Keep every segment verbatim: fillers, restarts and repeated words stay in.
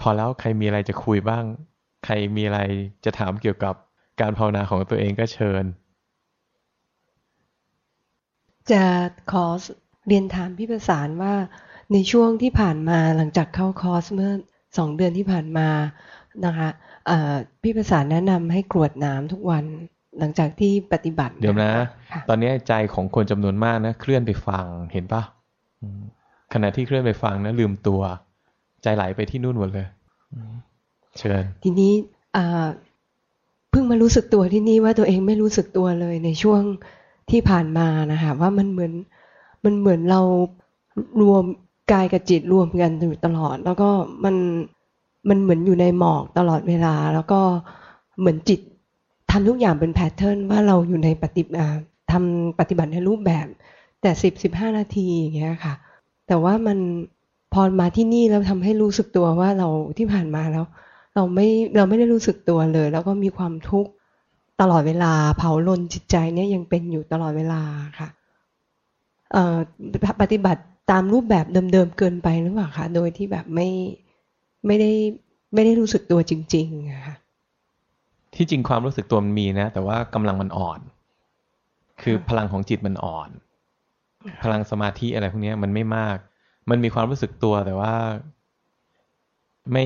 พอแล้วใครมีอะไรจะคุยบ้างใครมีอะไรจะถามเกี่ยวกับการภาวนาของตัวเองก็เชิญจะขอเรียนถามพี่ประสานว่าในช่วงที่ผ่านมาหลังจากเข้าคอร์สเมื่อสองเดือนที่ผ่านมานะคะเอ่อพี่ประสานแนะนำให้กรวดน้ำทุกวันหลังจากที่ปฏิบัติเดี๋ยวนะนะคะค่ะตอนนี้ใจของคนจำนวนมากนะเคลื่อนไปฟังเห็นปะขณะที่เคลื่อนไปฟังนะลืมตัวใจไหลไปที่นู่นหมดเลยเชิญทีนี้เอ่อเพิ่งมารู้สึกตัวที่นี่ว่าตัวเองไม่รู้สึกตัวเลยในช่วงที่ผ่านมานะคะว่ามันเหมือนมันเหมือนเรารวมกายกับจิตรวมกันอยู่ตลอดแล้วก็มันมันเหมือนอยู่ในหมอกตลอดเวลาแล้วก็เหมือนจิตทำทุกอย่างเป็นแพทเทิร์นว่าเราอยู่ในปฏิบัติทำปฏิบัติในรูปแบบแต่สิบสิบห้านาทีอย่างเงี้ยค่ะแต่ว่ามันพอมาที่นี่แล้วทำให้รู้สึกตัวว่าเราที่ผ่านมาแล้ว เราไม่เราไม่ได้รู้สึกตัวเลยแล้วก็มีความทุกข์ตลอดเวลาเผาลนจิตใจเนี่ยยังเป็นอยู่ตลอดเวลาค่ะเอ่อปฏิบัติตามรูปแบบเดิมๆเกินไปหรือเปล่าคะโดยที่แบบไม่ไม่ได้ไม่ได้รู้สึกตัวจริงๆอะค่ะที่จริงความรู้สึกตัวมันมีนะแต่ว่ากำลังมันอ่อนคือพลังของจิตมันอ่อนพลังสมาธิอะไรพวกนี้มันไม่มากมันมีความรู้สึกตัวแต่ว่าไม่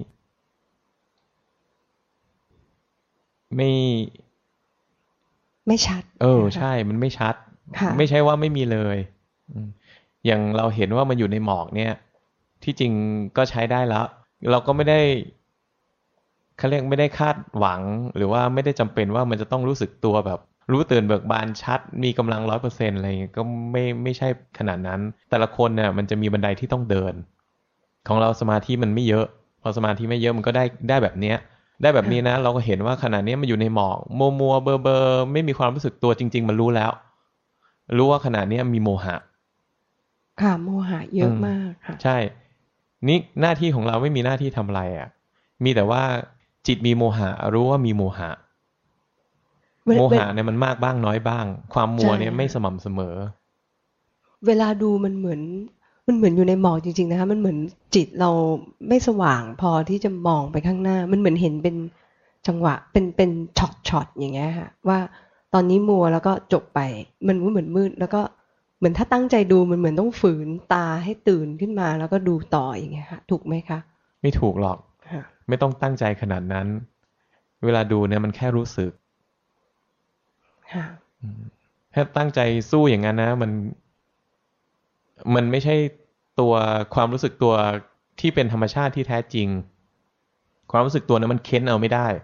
ไม่ไม่ชัดเออนะคะใช่มันไม่ชัดค่ะไม่ใช่ว่าไม่มีเลยอย่างเราเห็นว่ามันอยู่ในหมอกเนี่ยที่จริงก็ใช้ได้แล้วเราก็ไม่ได้เขาเรียกไม่ได้คาดหวังหรือว่าไม่ได้จำเป็นว่ามันจะต้องรู้สึกตัวแบบรู้ตื่นเบิกบานชัดมีกำลังร้อยเปอร์เซ็นต์อะไรอย่างเงี้ยก็ไม่ไม่ใช่ขนาดนั้นแต่ละคนเนี่ยมันจะมีบันไดที่ต้องเดินของเราสมาธิมันไม่เยอะพอสมาธิไม่เยอะมันก็ได้ได้แบบเนี้ยได้แบบนี้นะค่ะเราก็เห็นว่าขณะนี้มันอยู่ในหมอกมัวมัวเบอร์เบอร์ไม่มีความรู้สึกตัวจริงๆมันรู้แล้วรู้ว่าขณะนี้มีโมหะค่ะโมหะเยอืมอะมากค่ะใช่นี่หน้าที่ของเราไม่มีหน้าที่ทำอะไรอ่ะมีแต่ว่าจิตมีโมหะรู้ว่ามีโมหะเวลเวลโมหะเนี่ยมันมากบ้างน้อยบ้างความมัวใช่เนี่ยไม่สค่ะม่ำเสมอเวลาดูมันเหมือนมันเหมือนอยู่ในหมอกจริงๆนะคะมันเหมือนจิตเราไม่สว่างพอที่จะมองไปข้างหน้ามันเหมือนเห็นเป็นจังหวะเป็นเป็นช็อตช็อตอย่างเงี้ยค่ะว่าตอนนี้มัวแล้วก็จบไปมันก็เหมือนมืดแล้วก็เหมือนถ้าตั้งใจดูมันเหมือนต้องฝืนตาให้ตื่นขึ้นมาแล้วก็ดูต่ออย่างเงี้ยค่ะถูกไหมคะไม่ถูกหรอกค่ะไม่ต้องตั้งใจขนาดนั้นเวลาดูเนี่ยมันแค่รู้สึกค่ะถ้าตั้งใจสู้อย่างนั้นนะมันมันไม่ใช่ตัวความรู้สึกตัวที่เป็นธรรมชาติที่แท้จริงความรู้สึกตัวนั้นมันเค้นเอาไม่ได้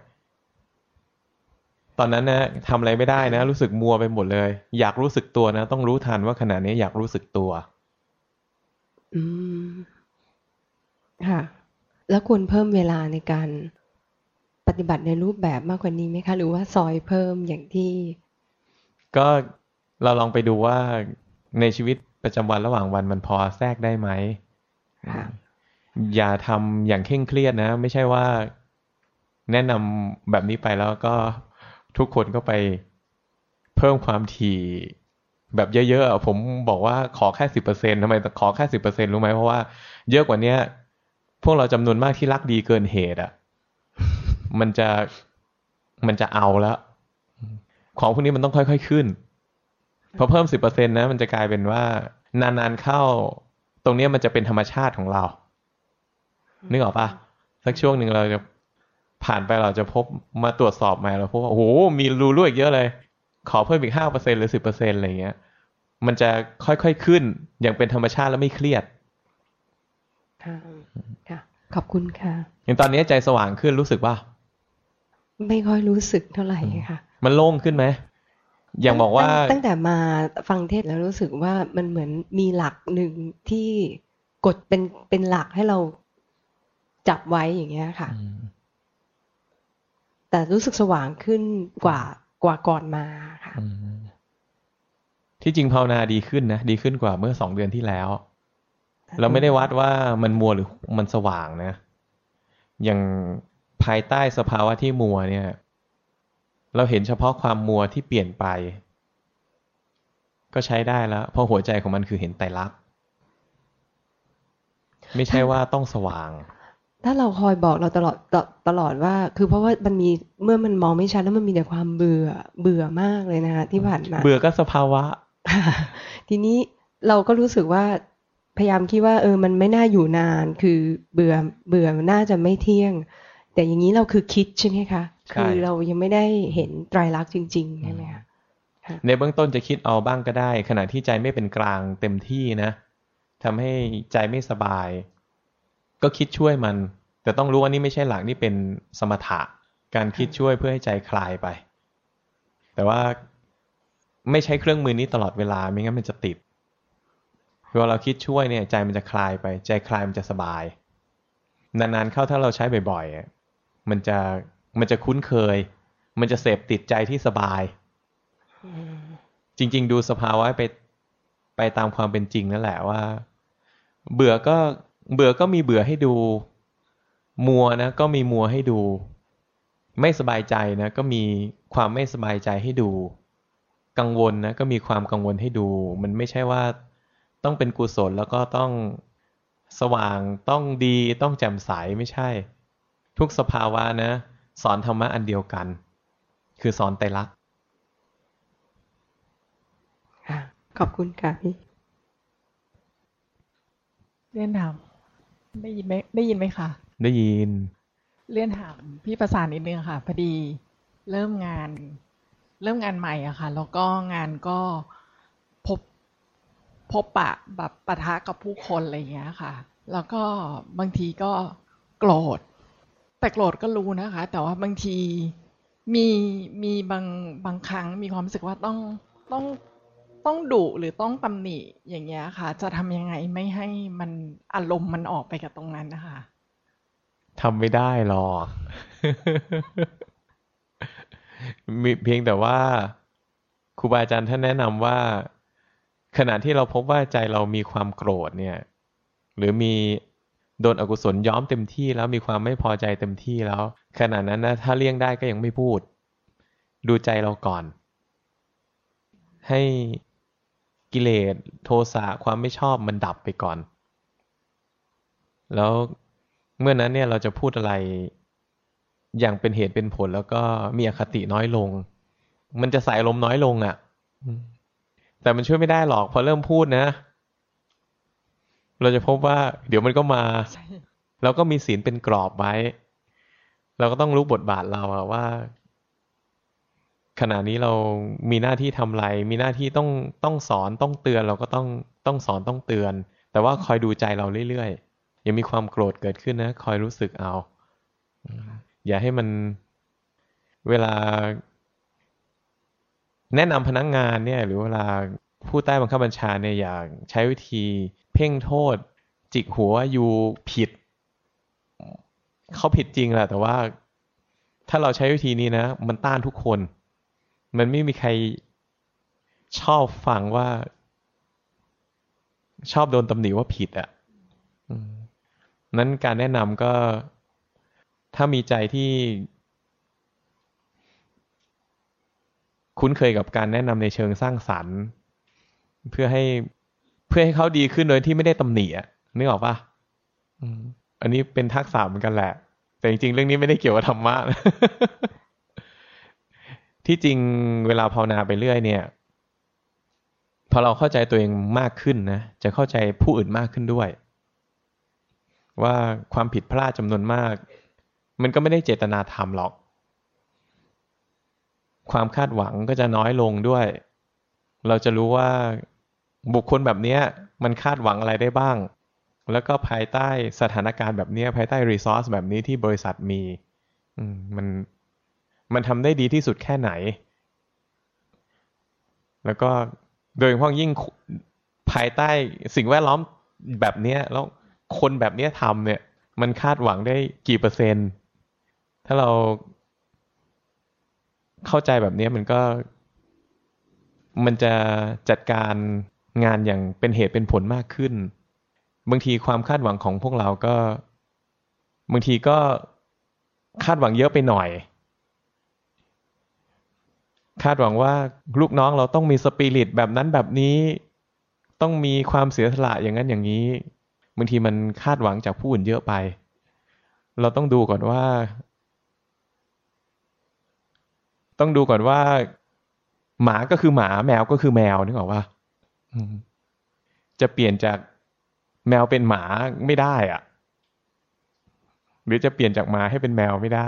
ตอนนั้นนะทำอะไรไม่ได้นะรู้สึกมัวไปหมดเลยอยากรู้สึกตัวนะต้องรู้ทันว่าขณะนี้อยากรู้สึกตัวอืมค่ะแล้วควรเพิ่มเวลาในการปฏิบัติในรูปแบบมากกว่านี้ไหมคะหรือว่าซอยเพิ่มอย่างที่ก็เราลองไปดูว่าในชีวิตประจำวันระหว่างวันมันพอแทรกได้ไหมค่ะอย่าทำอย่างเคร่งเครียดนะไม่ใช่ว่าแนะนำแบบนี้ไปแล้วก็ทุกคนก็ไปเพิ่มความถี่แบบเยอะๆผมบอกว่าขอแค่สิบเปอร์เซ็นต์ทำไมขอแค่สิบเปอร์เซ็นต์รู้ไหมเพราะว่าเยอะกว่านี้พวกเราจำนวนมากที่รักดีเกินเหตุอ่ะมันจะมันจะเอาแล้วของพวกนี้มันต้องค่อยๆขึ้นพอเพิ่มสิบเปอร์เซ็นต์นะมันจะกลายเป็นว่านานๆเข้าตรงนี้มันจะเป็นธรรมชาติของเรา นึกออกปะสักช่วงหนึ่งเราจะผ่านไปเราจะพบมาตรวจสอบใหม่เราพบว่าโอ้โหมีรูรั่วอีกเยอะเลยขอเพิ่มอีกห้าเปอร์เซ็นต์หรือสิบเปอร์เซ็นต์อะไรเงี้ยมันจะค่อยๆขึ้นอย่างเป็นธรรมชาติและไม่เครียดค่ะค่ะขอบคุณค่ะอย่างตอนนี้ใจสว่างขึ้นรู้สึกว่าไม่ค่อยรู้สึกเท่าไหร่ค่ะมันโล่งขึ้นไหมอย่างตั้งบอกว่าตั้งตั้งแต่มาฟังเทศน์แล้วรู้สึกว่ามันเหมือนมีหลักหนึ่งที่กดเป็นเป็นหลักให้เราจับไว้อย่างเงี้ยค่ะแต่รู้สึกสว่างขึ้นกว่ากว่าก่อนมาค่ะที่จริงภาวนาดีขึ้นนะดีขึ้นกว่าเมื่อสองเดือนที่แล้วสาธุเราไม่ได้วัดว่ามันมัวหรือมันสว่างนะอย่างภายใต้สภาวะที่มัวเนี่ย เราเห็นเฉพาะความมัวที่เปลี่ยนไปก็ใช้ได้แล้วเพราะหัวใจของมันคือเห็นไตรลักษณ์ไม่ใช่ท่านว่าต้องสว่างถ้าเราคอยบอกเราตลอดตตลอดว่าคือเพราะว่ามันมีเมื่อมันมองไม่ชัดแล้วมันมีแต่ความเบื่อเบื่อมากเลยนะคะที่ผ่านมาเบื่อก็สภาวะทีนี้เราก็รู้สึกว่าพยายามคิดว่าเออมันไม่น่าอยู่นานคือเบื่อเบื่อมันน่าจะไม่เที่ยงแต่อย่างนี้เราคือคิดใช่ไหมคะใช่คือเรายังไม่ได้เห็นไตรลักษณ์จริงๆใช่ไหมคะค่ะในเบื้องต้นจะคิดเอาบ้างก็ได้ขณะที่ใจไม่เป็นกลางเต็มที่นะทำให้ใจไม่สบายก็คิดช่วยมันแต่ต้องรู้ว่านี่ไม่ใช่หลักนี่เป็นสมถะการคิดช่วยเพื่อให้ใจคลายไปแต่ว่าไม่ใช้เครื่องมือนี้ตลอดเวลาไม่งั้นมันจะติดเวลาเราคิดช่วยเนี่ยใจมันจะคลายไปใจคลายมันจะสบายนานๆเข้าถ้าเราใช้บ่อยๆมันจะมันจะคุ้นเคยมันจะเสพติดใจที่สบายจริงๆดูสภาวะไปไปตามความเป็นจริงนั่นแหละว่าเบื่อก็เบื่อก็มีเบื่อให้ดูมัวนะก็มีมัวให้ดูไม่สบายใจนะก็มีความไม่สบายใจให้ดูกังวลนะก็มีความกังวลให้ดูมันไม่ใช่ว่าต้องเป็นกุศลแล้วก็ต้องสว่างต้องดีต้องแจ่มใสไม่ใช่ทุกสภาวะนะสอนธรรมะอันเดียวกันคือสอนไตรลักษณ์ค่ะขอบคุณค่ะพี่เรียนถามได้ยินไหมได้ยินไหมคะได้ยินเรียนถามพี่ประสานนิดนึงค่ะพอดีเริ่มงานเริ่มงานใหม่อะค่ะแล้วก็งานก็พบพบปะแบบปะทะกับผู้คนอะไรอย่างเงี้ยค่ะแล้วก็บางทีก็โกรธแต่โกรธก็รู้นะคะแต่ว่าบางทีมีมีบางบางครั้งมีความรู้สึกว่าต้องต้องต้องดุหรือต้องตำหนิอย่างเงี้ยค่ะจะทำยังไงไม่ให้มันอารมณ์มันออกไปกับตรงนั้นนะคะทำไม่ได้หรอก มีเพียงแต่ว่าครูบาอาจารย์ท่านแนะนำว่าขณะที่เราพบว่าใจเรามีความโกรธเนี่ยหรือมีโดนอกุศลย้อมเต็มที่แล้วมีความไม่พอใจเต็มที่แล้วขณะนั้นนะถ้าเลี่ยงได้ก็ยังไม่พูดดูใจเราก่อนให้กิเลสโทสะความไม่ชอบมันดับไปก่อนแล้วเมื่อนั้นเนี่ยเราจะพูดอะไรอย่างเป็นเหตุเป็นผลแล้วก็มีอคติน้อยลงมันจะใส่ลมน้อยลงอ่ะแต่มันช่วยไม่ได้หรอกพอเริ่มพูดนะเราจะพบว่าเดี๋ยวมันก็มาเราก็มีศีลเป็นกรอบไว้เราก็ต้องรู้บทบาทเราอะว่าขณะนี้เรามีหน้าที่ทำอะไรมีหน้าที่ต้องต้องสอนต้องเตือนเราก็ต้องต้องสอนต้องเตือนแต่ว่าคอยดูใจเราเรื่อยๆยังมีความโกรธเกิดขึ้นนะคอยรู้สึกเอาอย่าให้มันเวลาแนะนำพนักงานเนี่ยหรือเวลาผู้ใต้บังคับบัญชาเนี่ยอยากใช้วิธีเพ่งโทษจิกหัวอยู่ผิดเขาผิดจริงแหละแต่ว่าถ้าเราใช้วิธีนี้นะมันต้านทุกคนมันไม่มีใครชอบฟังว่าชอบโดนตำหนิว่าผิดอ่ะนั้นการแนะนำก็ถ้ามีใจที่คุ้นเคยกับการแนะนำในเชิงสร้างสรรค์เพื่อให้เพื่อให้เขาดีขึ้นโดยที่ไม่ได้ตำหนิอ่ะนึกออกปะอันนี้เป็นทักษะเหมือนกันแหละแต่จริงๆเรื่องนี้ไม่ได้เกี่ยวกับธรรมะ ที่จริงเวลาภาวนาไปเรื่อยเนี่ยพอเราเข้าใจตัวเองมากขึ้นนะจะเข้าใจผู้อื่นมากขึ้นด้วยว่าความผิดพลาดจำนวนมากมันก็ไม่ได้เจตนาทำหรอกความคาดหวังก็จะน้อยลงด้วยเราจะรู้ว่าบุคคลแบบนี้มันคาดหวังอะไรได้บ้างแล้วก็ภายใต้สถานการณ์แบบนี้ภายใต้รีซอสแบบนี้ที่บริษัทมีมันมันทำได้ดีที่สุดแค่ไหนแล้วก็โดยเฉพาะยิ่งภายใต้สิ่งแวดล้อมแบบนี้แล้วคนแบบนี้ทำเนี่ยมันคาดหวังได้กี่เปอร์เซ็นต์ถ้าเราเข้าใจแบบนี้มันก็มันจะจัดการงานอย่างเป็นเหตุเป็นผลมากขึ้นบางทีความคาดหวังของพวกเราก็บางทีก็คาดหวังเยอะไปหน่อยคาดหวังว่าลูกน้องเราต้องมีสปิริตแบบนั้นแบบนี้ต้องมีความเสียสละอย่างนั้นอย่างนี้บางทีมันคาดหวังจากผู้อื่นเยอะไปเราต้องดูก่อนว่าต้องดูก่อนว่าหมาก็คือหมาแมวก็คือแมวนึกออกป่ะจะเปลี่ยนจากแมวเป็นหมาไม่ได้อ่ะหรือจะเปลี่ยนจากหมาให้เป็นแมวไม่ได้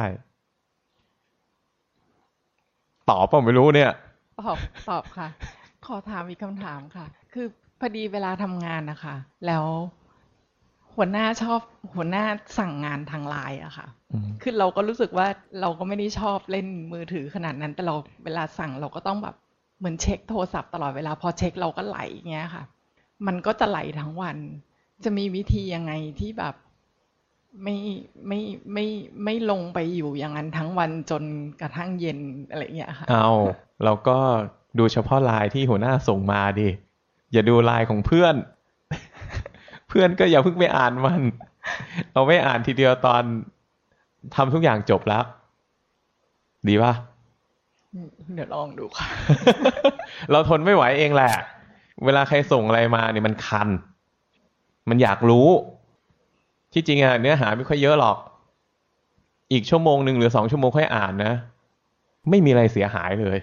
ตอบป่ะไม่รู้เนี่ยตอบตอบค่ะขอถามอีกคำถามค่ะคือพอดีเวลาทำงานนะคะแล้วหัวหน้าชอบหัวหน้าสั่งงานทางไลน์อะค่ะคือเราก็รู้สึกว่าเราก็ไม่ได้ชอบเล่นมือถือขนาดนั้นแต่เราเวลาสั่งเราก็ต้องแบบเหมือนเช็คโทรศัพท์ตลอดเวลาพอเช็คเราก็ไหลเงี้ยค่ะมันก็จะไหลทั้งวันจะมีวิธียังไงที่แบบไม่ไม่ไม่ไม่ลงไปอยู่อย่างนั้นทั้งวันจนกระทั่งเย็นอะไรเงี้ยค่ะเอาเราก็ดูเฉพาะไลน์ที่หัวหน้าส่งมาดิอย่าดูไลน์ของเพื่อนเพื่อนก็อย่าเพิ่งไปอ่านมันเอาไม่อ่านทีเดียวตอนทำทุกอย่างจบแล้วดีป่ะเดี๋ยวลองดูค่ะเราทนไม่ไหวเองแหละเวลาใครส่งอะไรมาเนี่ยมันคันมันอยากรู้ที่จริงอะเนื้อหาไม่ค่อยเยอะหรอกอีกชั่วโมงหนึ่งหรือสองชั่วโมงค่อยอ่านนะไม่มีอะไรเสียหายเลย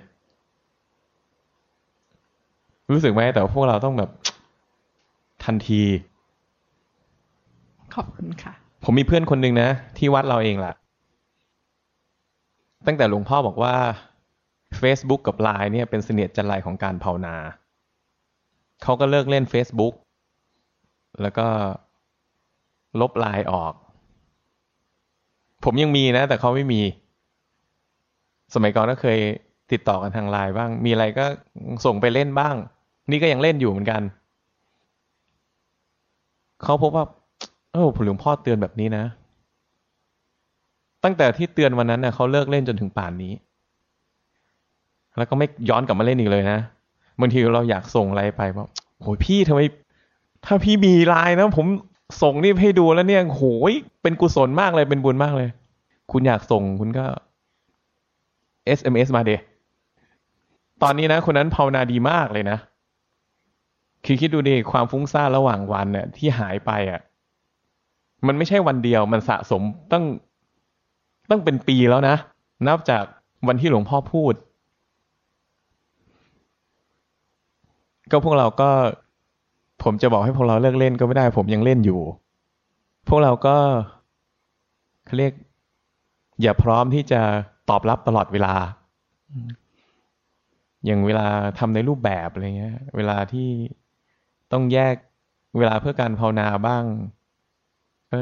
รู้สึกไหมแต่พวกเราต้องแบบทันทีขอบคุณค่ะผมมีเพื่อนคนหนึ่งนะที่วัดเราเองแหละตั้งแต่หลวงพ่อบอกว่า Facebook กับ ไลน์ เนี่ยเป็นเสนียดจันไรของการภาวนาเขาก็เลิกเล่น Facebook แล้วก็ลบ ไลน์ ออกผมยังมีนะแต่เขาไม่มีสมัยก่อนก็เคยติดต่อกันทาง ไลน์ บ้างมีอะไรก็ส่งไปเล่นบ้างนี่ก็ยังเล่นอยู่เหมือนกันเขาพบว่าเออหลวงพ่อเตือนแบบนี้นะตั้งแต่ที่เตือนวันนั้นเนี่ยเขาเลิกเล่นจนถึงป่านนี้แล้วก็ไม่ย้อนกลับมาเล่นอีกเลยนะบางทีเราอยากส่งอะไรไปบอกโอ้ยพี่ทำไมถ้าพี่มี ไลน์ นะผมส่งนี่ให้ดูแล้วเนี่ยโหยเป็นกุศลมากเลยเป็นบุญมากเลยคุณอยากส่งคุณก็ เอส เอ็ม เอส มาเดตอนนี้นะคนนั้นภาวนาดีมากเลยนะคือคิดดูดิความฟุ้งซ่านระหว่างวันเนี่ยที่หายไปอ่ะมันไม่ใช่วันเดียวมันสะสมตั้งตั้งเป็นปีแล้วนะนับจากวันที่หลวงพ่อพูดก็พวกเราก็ผมจะบอกให้พวกเราเลิกเล่นก็ไม่ได้ผมยังเล่นอยู่พวกเราก็เขาเรียกอย่าพร้อมที่จะตอบรับตลอดเวลาอย่างเวลาทำในรูปแบบอะไรเงี้ยเวลาที่ต้องแยกเวลาเพื่อการภาวนาบ้างก็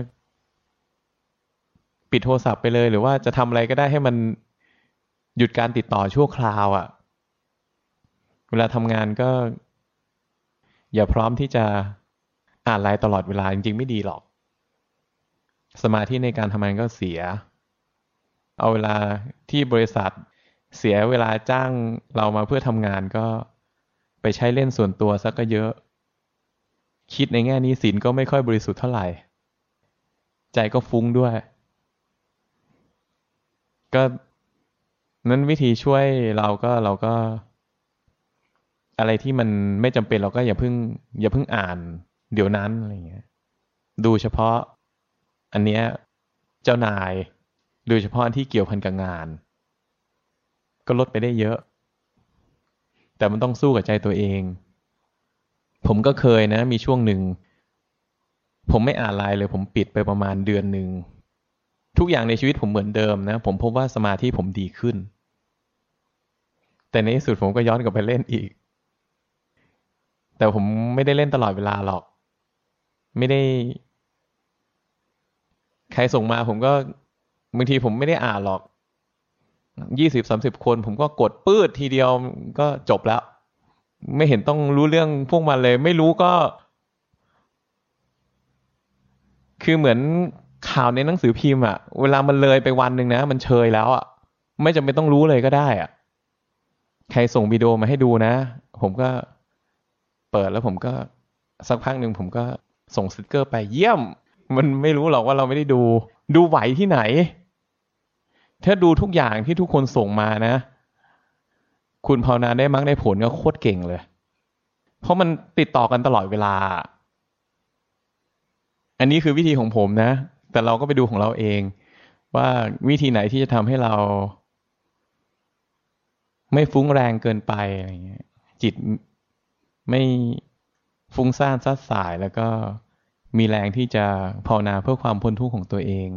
ปิดโทรศัพท์ไปเลยหรือว่าจะทำอะไรก็ได้ให้มันหยุดการติดต่อชั่วคราวอ่ะเวลาทำงานก็อย่าพร้อมที่จะอ่านไลน์ตลอดเวลาจริงๆไม่ดีหรอกสมาธิในการทำงานก็เสียเอาเวลาที่บริษัทเสียเวลาจ้างเรามาเพื่อทำงานก็ไปใช้เล่นส่วนตัวสักก็เยอะคิดในแง่นี้ศีลก็ไม่ค่อยบริสุทธิ์เท่าไหร่ใจก็ฟุ้งด้วยก็นั้นวิธีช่วยเราก็เราก็อะไรที่มันไม่จำเป็นเราก็อย่าเพิ่งอย่าเพิ่งอ่านเดี๋ยวนั้นอะไรเงี้ยดูเฉพาะอันเนี้ยเจ้านายโดยเฉพาะที่เกี่ยวพันกับงานก็ลดไปได้เยอะแต่มันต้องสู้กับใจตัวเองผมก็เคยนะมีช่วงหนึ่งผมไม่อ่านไลน์เลยผมปิดไปประมาณเดือนหนึ่งทุกอย่างในชีวิตผมเหมือนเดิมนะผมพบว่าสมาธิผมดีขึ้นแต่ในที่สุดผมก็ย้อนกลับไปเล่นอีกแต่ผมไม่ได้เล่นตลอดเวลาหรอกไม่ได้ใครส่งมาผมก็บางทีผมไม่ได้อ่านหรอกยี่สิบสามสิบคนผมก็กดปื้ดทีเดียวก็จบแล้วไม่เห็นต้องรู้เรื่องพวกมันเลยไม่รู้ก็คือเหมือนข่าวในหนังสือพิมพ์อ่ะเวลามันเลยไปวันหนึ่งนะมันเชยแล้วอ่ะไม่จำเป็นต้องรู้เลยก็ได้อ่ะใครส่งวิดีโอมาให้ดูนะผมก็เปิดแล้วผมก็สักพักหนึ่งผมก็ส่งสติ๊กเกอร์ไปเยี่ยมมันไม่รู้หรอกว่าเราไม่ได้ดูดูไหวที่ไหนถ้าดูทุกอย่างที่ทุกคนส่งมานะคุณภาวนาได้มรรคได้ผลก็โคตรเก่งเลยเพราะมันติดต่อกันตลอดเวลาอันนี้คือวิธีของผมนะแต่แต่เราก็ไปดูของเราเองว่าวิธีไหนที่จะทำให้เราไม่ฟุ้งแรงเกินไปอะไรเงี้ยจิตไม่ฟุ้งซ่านซัดสายแล้วก็มีแรงที่จะภาวนาเพื่อความพ้นทุกข์ของตัวเอง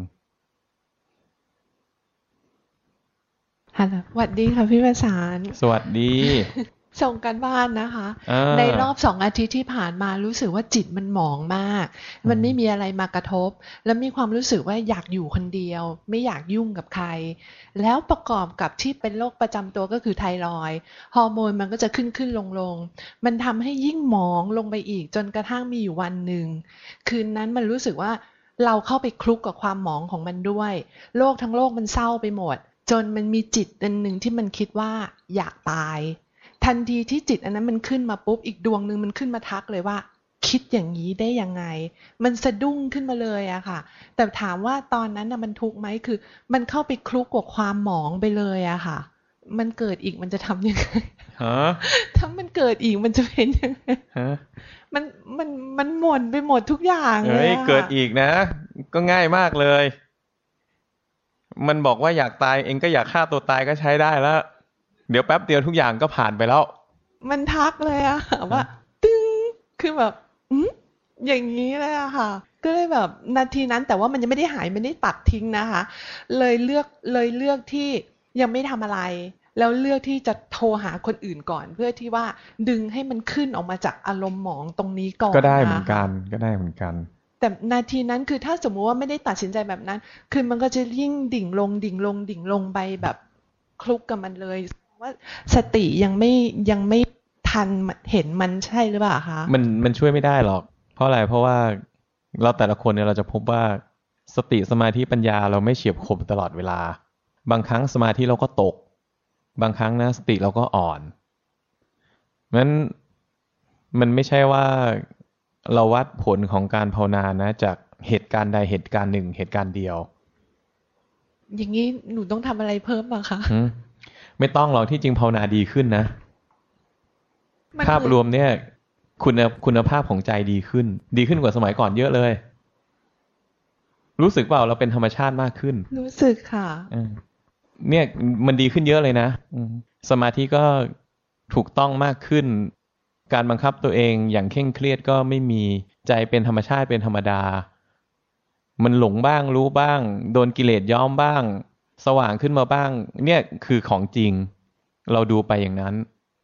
ฮัลโหลสวัสดีค่ะพี่ประสานสวัสดีส่งกันบ้านนะคะ ในรอบสองอาทิตย์ที่ผ่านมารู้สึกว่าจิตมันหมองมากมันไม่มีอะไรมากระทบแล้วมีความรู้สึกว่าอยากอยู่คนเดียวไม่อยากยุ่งกับใครแล้วประกอบกับที่เป็นโรคประจำตัวก็คือไทรอยด์ฮอร์โมนมันก็จะขึ้นขึ้นลงลงมันทำให้ยิ่งหมองลงไปอีกจนกระทั่งมีอยู่วันหนึ่งคืนนั้นมันรู้สึกว่าเราเข้าไปคลุกกับความหมองของมันด้วยโลกทั้งโลกมันเศร้าไปหมดจนมันมีจิตอันหนึ่งที่มันคิดว่าอยากตายทันทีที่จิตอันนั้นมันขึ้นมาปุ๊บอีกดวงนึงมันขึ้นมาทักเลยว่าคิดอย่างนี้ได้ยังไงมันสะดุ้งขึ้นมาเลยอะค่ะแต่ถามว่าตอนนั้นน่ะมันทุกข์ไหมคือมันเข้าไปคลุกกับความหมองไปเลยอะค่ะมันเกิดอีกมันจะทำยังไงฮะถ้ามันเกิดอีกมันจะเป็นยังไงฮะมันมันมันหม่นไปหมดทุกอย่างเลยเฮ้ยเกิดอีกนะก็ง่ายมากเลยมันบอกว่าอยากตายเองก็อยากฆ่าตัวตายก็ใช้ได้แล้วเดี๋ยวแป๊บเดียวทุกอย่างก็ผ่านไปแล้วมันทักเลยอะว่าตึ้งคือแบบอืมอย่างนี้เลยอะค่ะก็เลยแบบนาทีนั้นแต่ว่ามันยังไม่ได้หายไม่ได้ตัดทิ้งนะคะเลยเลือกเลยเลือกที่ยังไม่ทำอะไรแล้วเลือกที่จะโทรหาคนอื่นก่อนเพื่อที่ว่าดึงให้มันขึ้นออกมาจากอารมณ์หมองตรงนี้ก่อนก็ได้เหมือนกันก็ได้เหมือนกันแต่นาทีนั้นคือถ้าสมมุติว่าไม่ได้ตัดสินใจแบบนั้นคือมันก็จะยิ่งดิ่งลงดิ่งลงดิ่งลงไปแบบคลุกกับมันเลยว่าสติยังไม่ยังไม่ทันเห็นมันใช่หรือเปล่าคะมันมันช่วยไม่ได้หรอกเพราะอะไรเพราะว่าเราแต่ละคนเนี่ยเราจะพบว่าสติสมาธิปัญญาเราไม่เฉียบคมตลอดเวลาบางครั้งสมาธิเราก็ตกบางครั้งนะสติเราก็อ่อนงั้นมันไม่ใช่ว่าเราวัดผลของการภาวนานะจากเหตุการณ์ใดเหตุการณ์หนึ่งเหตุการณ์เดียวอย่างนี้หนูต้องทำอะไรเพิ่มบ้างคะไม่ต้องหรอกที่จริงภาวนาดีขึ้นนะภาพรวมเนี่ยคุณคุณภาพของใจดีขึ้นดีขึ้นกว่าสมัยก่อนเยอะเลยรู้สึกเปล่าเราเป็นธรรมชาติมากขึ้นรู้สึกค่ะเนี่ยมันดีขึ้นเยอะเลยนะสมาธิก็ถูกต้องมากขึ้นการบังคับตัวเองอย่างเคร่งเครียดก็ไม่มีใจเป็นธรรมชาติเป็นธรรมดามันหลงบ้างรู้บ้างโดนกิเลสย้อมบ้างสว่างขึ้นมาบ้างเนี่ยคือของจริงเราดูไปอย่างนั้น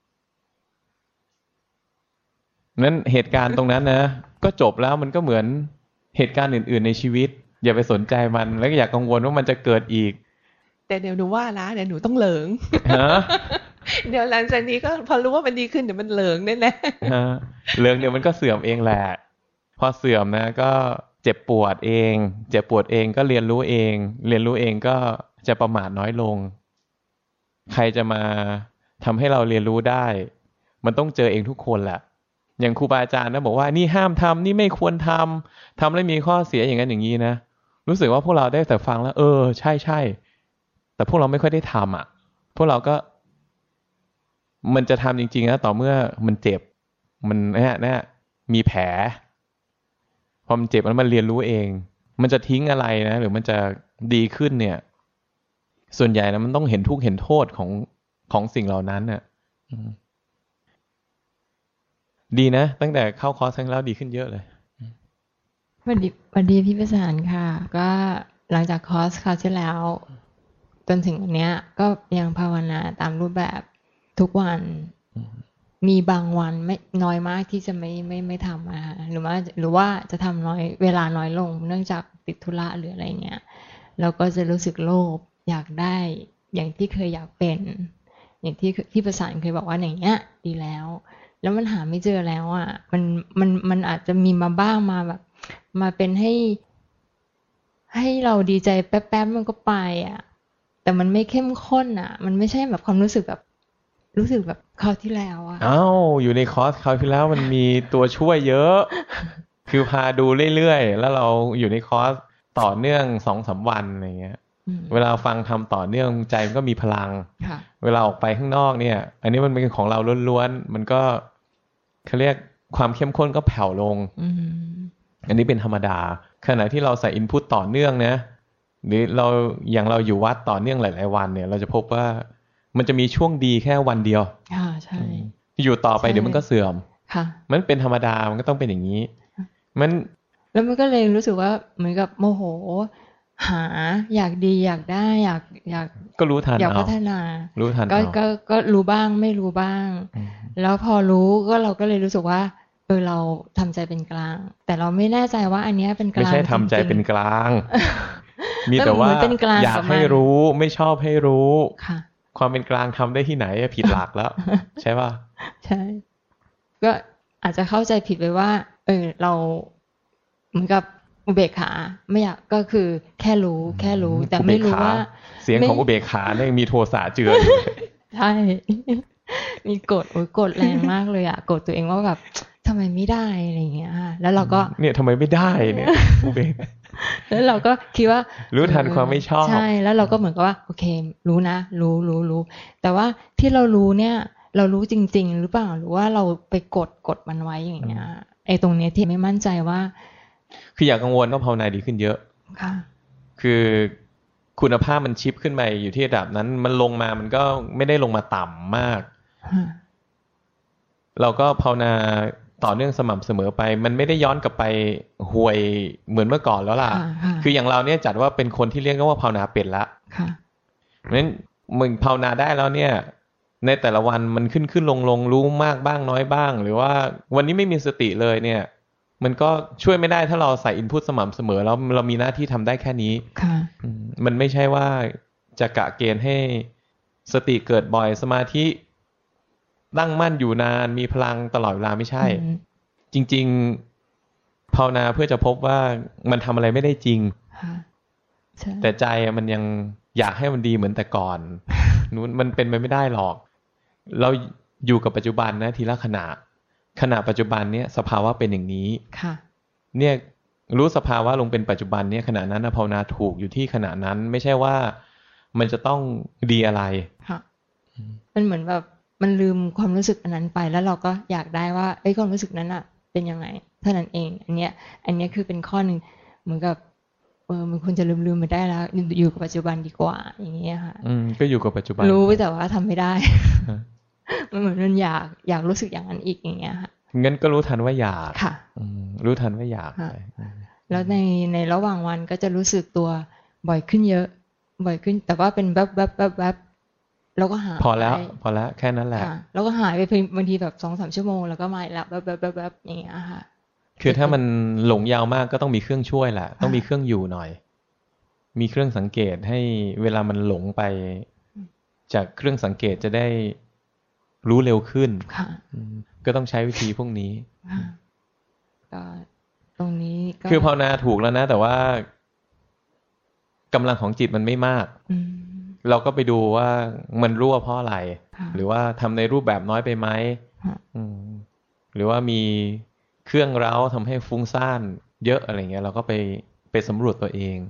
นั้นเหตุการณ์ตรงนั้นนะก็จบแล้วมันก็เหมือนเหตุการณ์อื่นๆในชีวิตอย่าไปสนใจมันแล้วก็อย่ากังวลว่ามันจะเกิดอีกแต่เดี๋ยวหนูว่านะเดี๋ยวหนูต้องเหลิงเดี๋ยวหลังจากนี้ก็พอรู้ว่ามันดีขึ้นเดี๋ยวมันเหลิงแน่ๆเหลิงเดี๋ยวมันก็เสื่อมเองแหละพอเสื่อมนะก็เจ็บปวดเองเจ็บปวดเองก็เรียนรู้เองเรียนรู้เองก็จะประมาทน้อยลงใครจะมาทำให้เราเรียนรู้ได้มันต้องเจอเองทุกคนแหละอย่างครูบาอาจารย์นะบอกว่านี่ห้ามทำนี่ไม่ควรทำทำแล้วมีข้อเสียอย่างนั้นอย่างนี้นะรู้สึกว่าพวกเราได้แต่ฟังแล้วเออใช่ใช่แต่พวกเราไม่ค่อยได้ทำอ่ะพวกเราก็มันจะทำจริงๆนะต่อเมื่อมันเจ็บมันเนี่ยเนี่ยมีแผลพอมันเจ็บแล้วมันเรียนรู้เองมันจะทิ้งอะไรนะหรือมันจะดีขึ้นเนี่ยส่วนใหญ่นะมันต้องเห็นทุกข์เห็นโทษของของสิ่งเหล่านั้นน่ะดีนะตั้งแต่เข้าคอร์สครั้งแล้วดีขึ้นเยอะเลยสวัสดีสวัสดีพี่ประสานค่ะก็หลังจากคอร์สคราวที่แล้วจนถึงวันนี้ก็ยังภาวนาตามรูปแบบทุกวันมีบางวันไม่น้อยมากที่จะไม่ไม่ไม่ทำนะคะหรือว่าหรือว่าจะทำน้อยเวลาน้อยลงเนื่องจากติดธุระหรืออะไรเงี้ยเราก็จะรู้สึกโลภอยากได้อย่างที่เคยอยากเป็นอย่างที่ที่ประสานเคยบอกว่าอย่างเงี้ยดีแล้วแล้วมันหาไม่เจอแล้วอ่ะมันมันมันอาจจะมีมาบ้างมาแบบมาเป็นให้ให้เราดีใจแป๊บๆมันก็ไปอ่ะแต่มันไม่เข้มข้นอ่ะมันไม่ใช่แบบความรู้สึกแบบรู้สึกแบบคราวที่แล้วอ่ะอ้าวอยู่ในคอร์สคราวที่แล้วมันมีตัวช่วยเยอะคือพาดูเรื่อยๆแล้วเราอยู่ในคอร์สต่อเนื่อง สองถึงสาม วันอะไรเงี้ยเวลาฟังทำต่อเนื่องใจมันก็มีพลังเวลาออกไปข้างนอกเนี่ยอันนี้มันเป็นของเราล้วนๆมันก็เขาเรียกความเข้มข้นก็แผ่วลงอันนี้เป็นธรรมดาขณะที่เราใส่อินพุตต่อเนื่องนะหรือเราอย่างเราอยู่วัดต่อเนื่องหลายๆวันเนี่ยเราจะพบว่ามันจะมีช่วงดีแค่วันเดียวค่ะใช่อยู่ต่อไปเดี๋ยวมันก็เสื่อมค่ะมันเป็นธรรมดามันก็ต้องเป็นอย่างนี้มันแล้วมันก็เลยรู้สึกว่าเหมือนกับโมโหหาอยากดีอยากได้อยากอยากก็รู้ทันอยากพัฒนารู้ทันก็ก็ก็รู้บ้างไม่รู้บ้างแล้วพอรู้ก็เราก็เลยรู้สึกว่าเออเราทำใจเป็นกลางแต่เราไม่แน่ใจว่าอันนี้เป็นกลางไม่ใช่ทำใจเป็นกลางมีแต่ว่าอยากให้รู้ไม่ชอบให้รู้ค่ะความเป็นกลางทำได้ที่ไหนผิดหลักแล้วใช่ป่ะใช่ก็อาจจะเข้าใจผิดไปว่าเออเราเหมือนกับอุเบกขาไม่อยากก็คือแค่รู้แค่รู้แต่ไม่รู้ว่าเสียงของอุเบกขาเนี่ยมีโทสะเจือใช่มีกดโอ้ยกดแรงมากเลยอ่ะกดตัวเองว่าแบบทำไมไม่ได้อะไรอย่างเงี้ยแล้วเราก็เนี่ยทำไมไม่ได้เนี่ยอุเบกแล้วเราก็คิดว่ารู้ทันความไม่ชอบใช่แล้วเราก็เหมือนกับว่าโอเครู้นะรู้รู้รู้แต่ว่าที่เรารู้เนี่ยเรารู้จริงๆหรือเปล่าหรือว่าเราไปกดกดมันไว้อย่างเงี้ยไอ้ตรงเนี้ยที่ไม่มั่นใจว่าคืออย่ากังวลว่าภาวนาดีขึ้นเยอะค่ะคือคุณภาพมันชิปขึ้นไปอยู่ที่ระดับนั้นมันลงมามันก็ไม่ได้ลงมาต่ำมากเราก็ภาวนาต่อเนื่องสม่ำเสมอไปมันไม่ได้ย้อนกลับไปห่วยเหมือนเมื่อก่อนแล้วล่ะคืออย่างเราเนี่ยจัดว่าเป็นคนที่เรียกว่าภาวนาเป็นละเพราะฉะนั้นมึงภาวนาได้แล้วเนี่ยในแต่ละวันมันขึ้นขึ้นลงลงรู้มากบ้างน้อยบ้างหรือว่าวันนี้ไม่มีสติเลยเนี่ยมันก็ช่วยไม่ได้ถ้าเราใส่อินพุตสม่ำเสมอแล้วเรามีหน้าที่ทำได้แค่นี้มันไม่ใช่ว่าจะกะเกณฑ์ให้สติเกิดบ่อยสมาธิตั้งมั่นอยู่นานมีพลังตลอดเวลาไม่ใช่จริงๆภาวนาเพื่อจะพบว่ามันทำอะไรไม่ได้จริงแต่ใจมันยังอยากให้มันดีเหมือนแต่ก่อนนู้นมันเป็นไปไม่ได้หรอกเราอยู่กับปัจจุบันนะทีละขณะขณะปัจจุบันเนี้ยสภาวะเป็นอย่างนี้เนี่ยรู้สภาวะลงเป็นปัจจุบันเนี่ยขณะนั้นภาวนาถูกอยู่ที่ขณะนั้นไม่ใช่ว่ามันจะต้องดีอะไรมันเหมือนแบบมันลืมความรู้สึกอันนั้นไปแล้วเราก็อยากได้ว่าไอ้ความรู้สึกนั้นอ่ะเป็นยังไงเท่านั้นเองอันเนี้ยอันเนี้ยคือเป็นข้อหนึ่งเหมือนกับเออมันควรจะลืมลืมไปได้แล้วอยู่กับปัจจุบันดีกว่าอย่างเงี้ยค่ะอืมก็อยู่กับปัจจุบันรู้แต่ว่าทำไม่ได้ มันเหมือนมันอยากอยากรู้สึกอย่างนั้นอีกอย่างเงี้ยค่ะงั้นก็รู้ทันว่าอยากค่ะรู้ทันว่าอยากแล้วในในระหว่างวันก็จะรู้สึกตัวบ่อยขึ้นเยอะบ่อยขึ้นแต่ว่าเป็นแวบแวบแวบแวบแล้วก็หายพอแล้วพอแล้วแค่นั้นแหละแล้วก็หายไปบางทีแบบสองสามชั่วโมงแล้วก็มาแล้วแวบแวบแวบแวบอย่างเงี้ยค่ะคือถ้ามันหลงยาวมากก็ต้องมีเครื่องช่วยแหละต้องมีเครื่องอยู่หน่อยมีเครื่องสังเกตให้เวลามันหลงไปจากเครื่องสังเกตจะได้รู้เร็วขึ้นก็ต้องใช้วิธีพวกนี้ก็ตรงนี้คือภาวนาถูกแล้วนะแต่ว่ากำลังของจิตมันไม่มากเราก็ไปดูว่ามันรั่วเพราะอะไรหรือว่าทำในรูปแบบน้อยไปไหมหรือว่ามีเครื่องเร้าทำให้ฟุ้งซ่านเยอะอะไรเงี้ยเราก็ไปไปสำรวจตัวเอง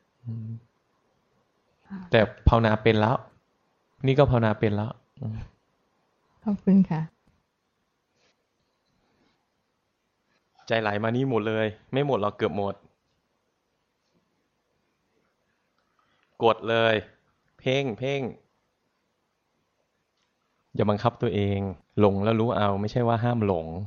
แต่ภาวนาเป็นแล้วนี่ก็ภาวนาเป็นแล้วขอบคุณค่ะใจไหลมานี่หมดเลยไม่หมดเราเกือบหมดกดเลยเพ่งเพ่งอย่าบังคับตัวเองหลงแล้วรู้เอาไม่ใช่ว่าห้ามหลง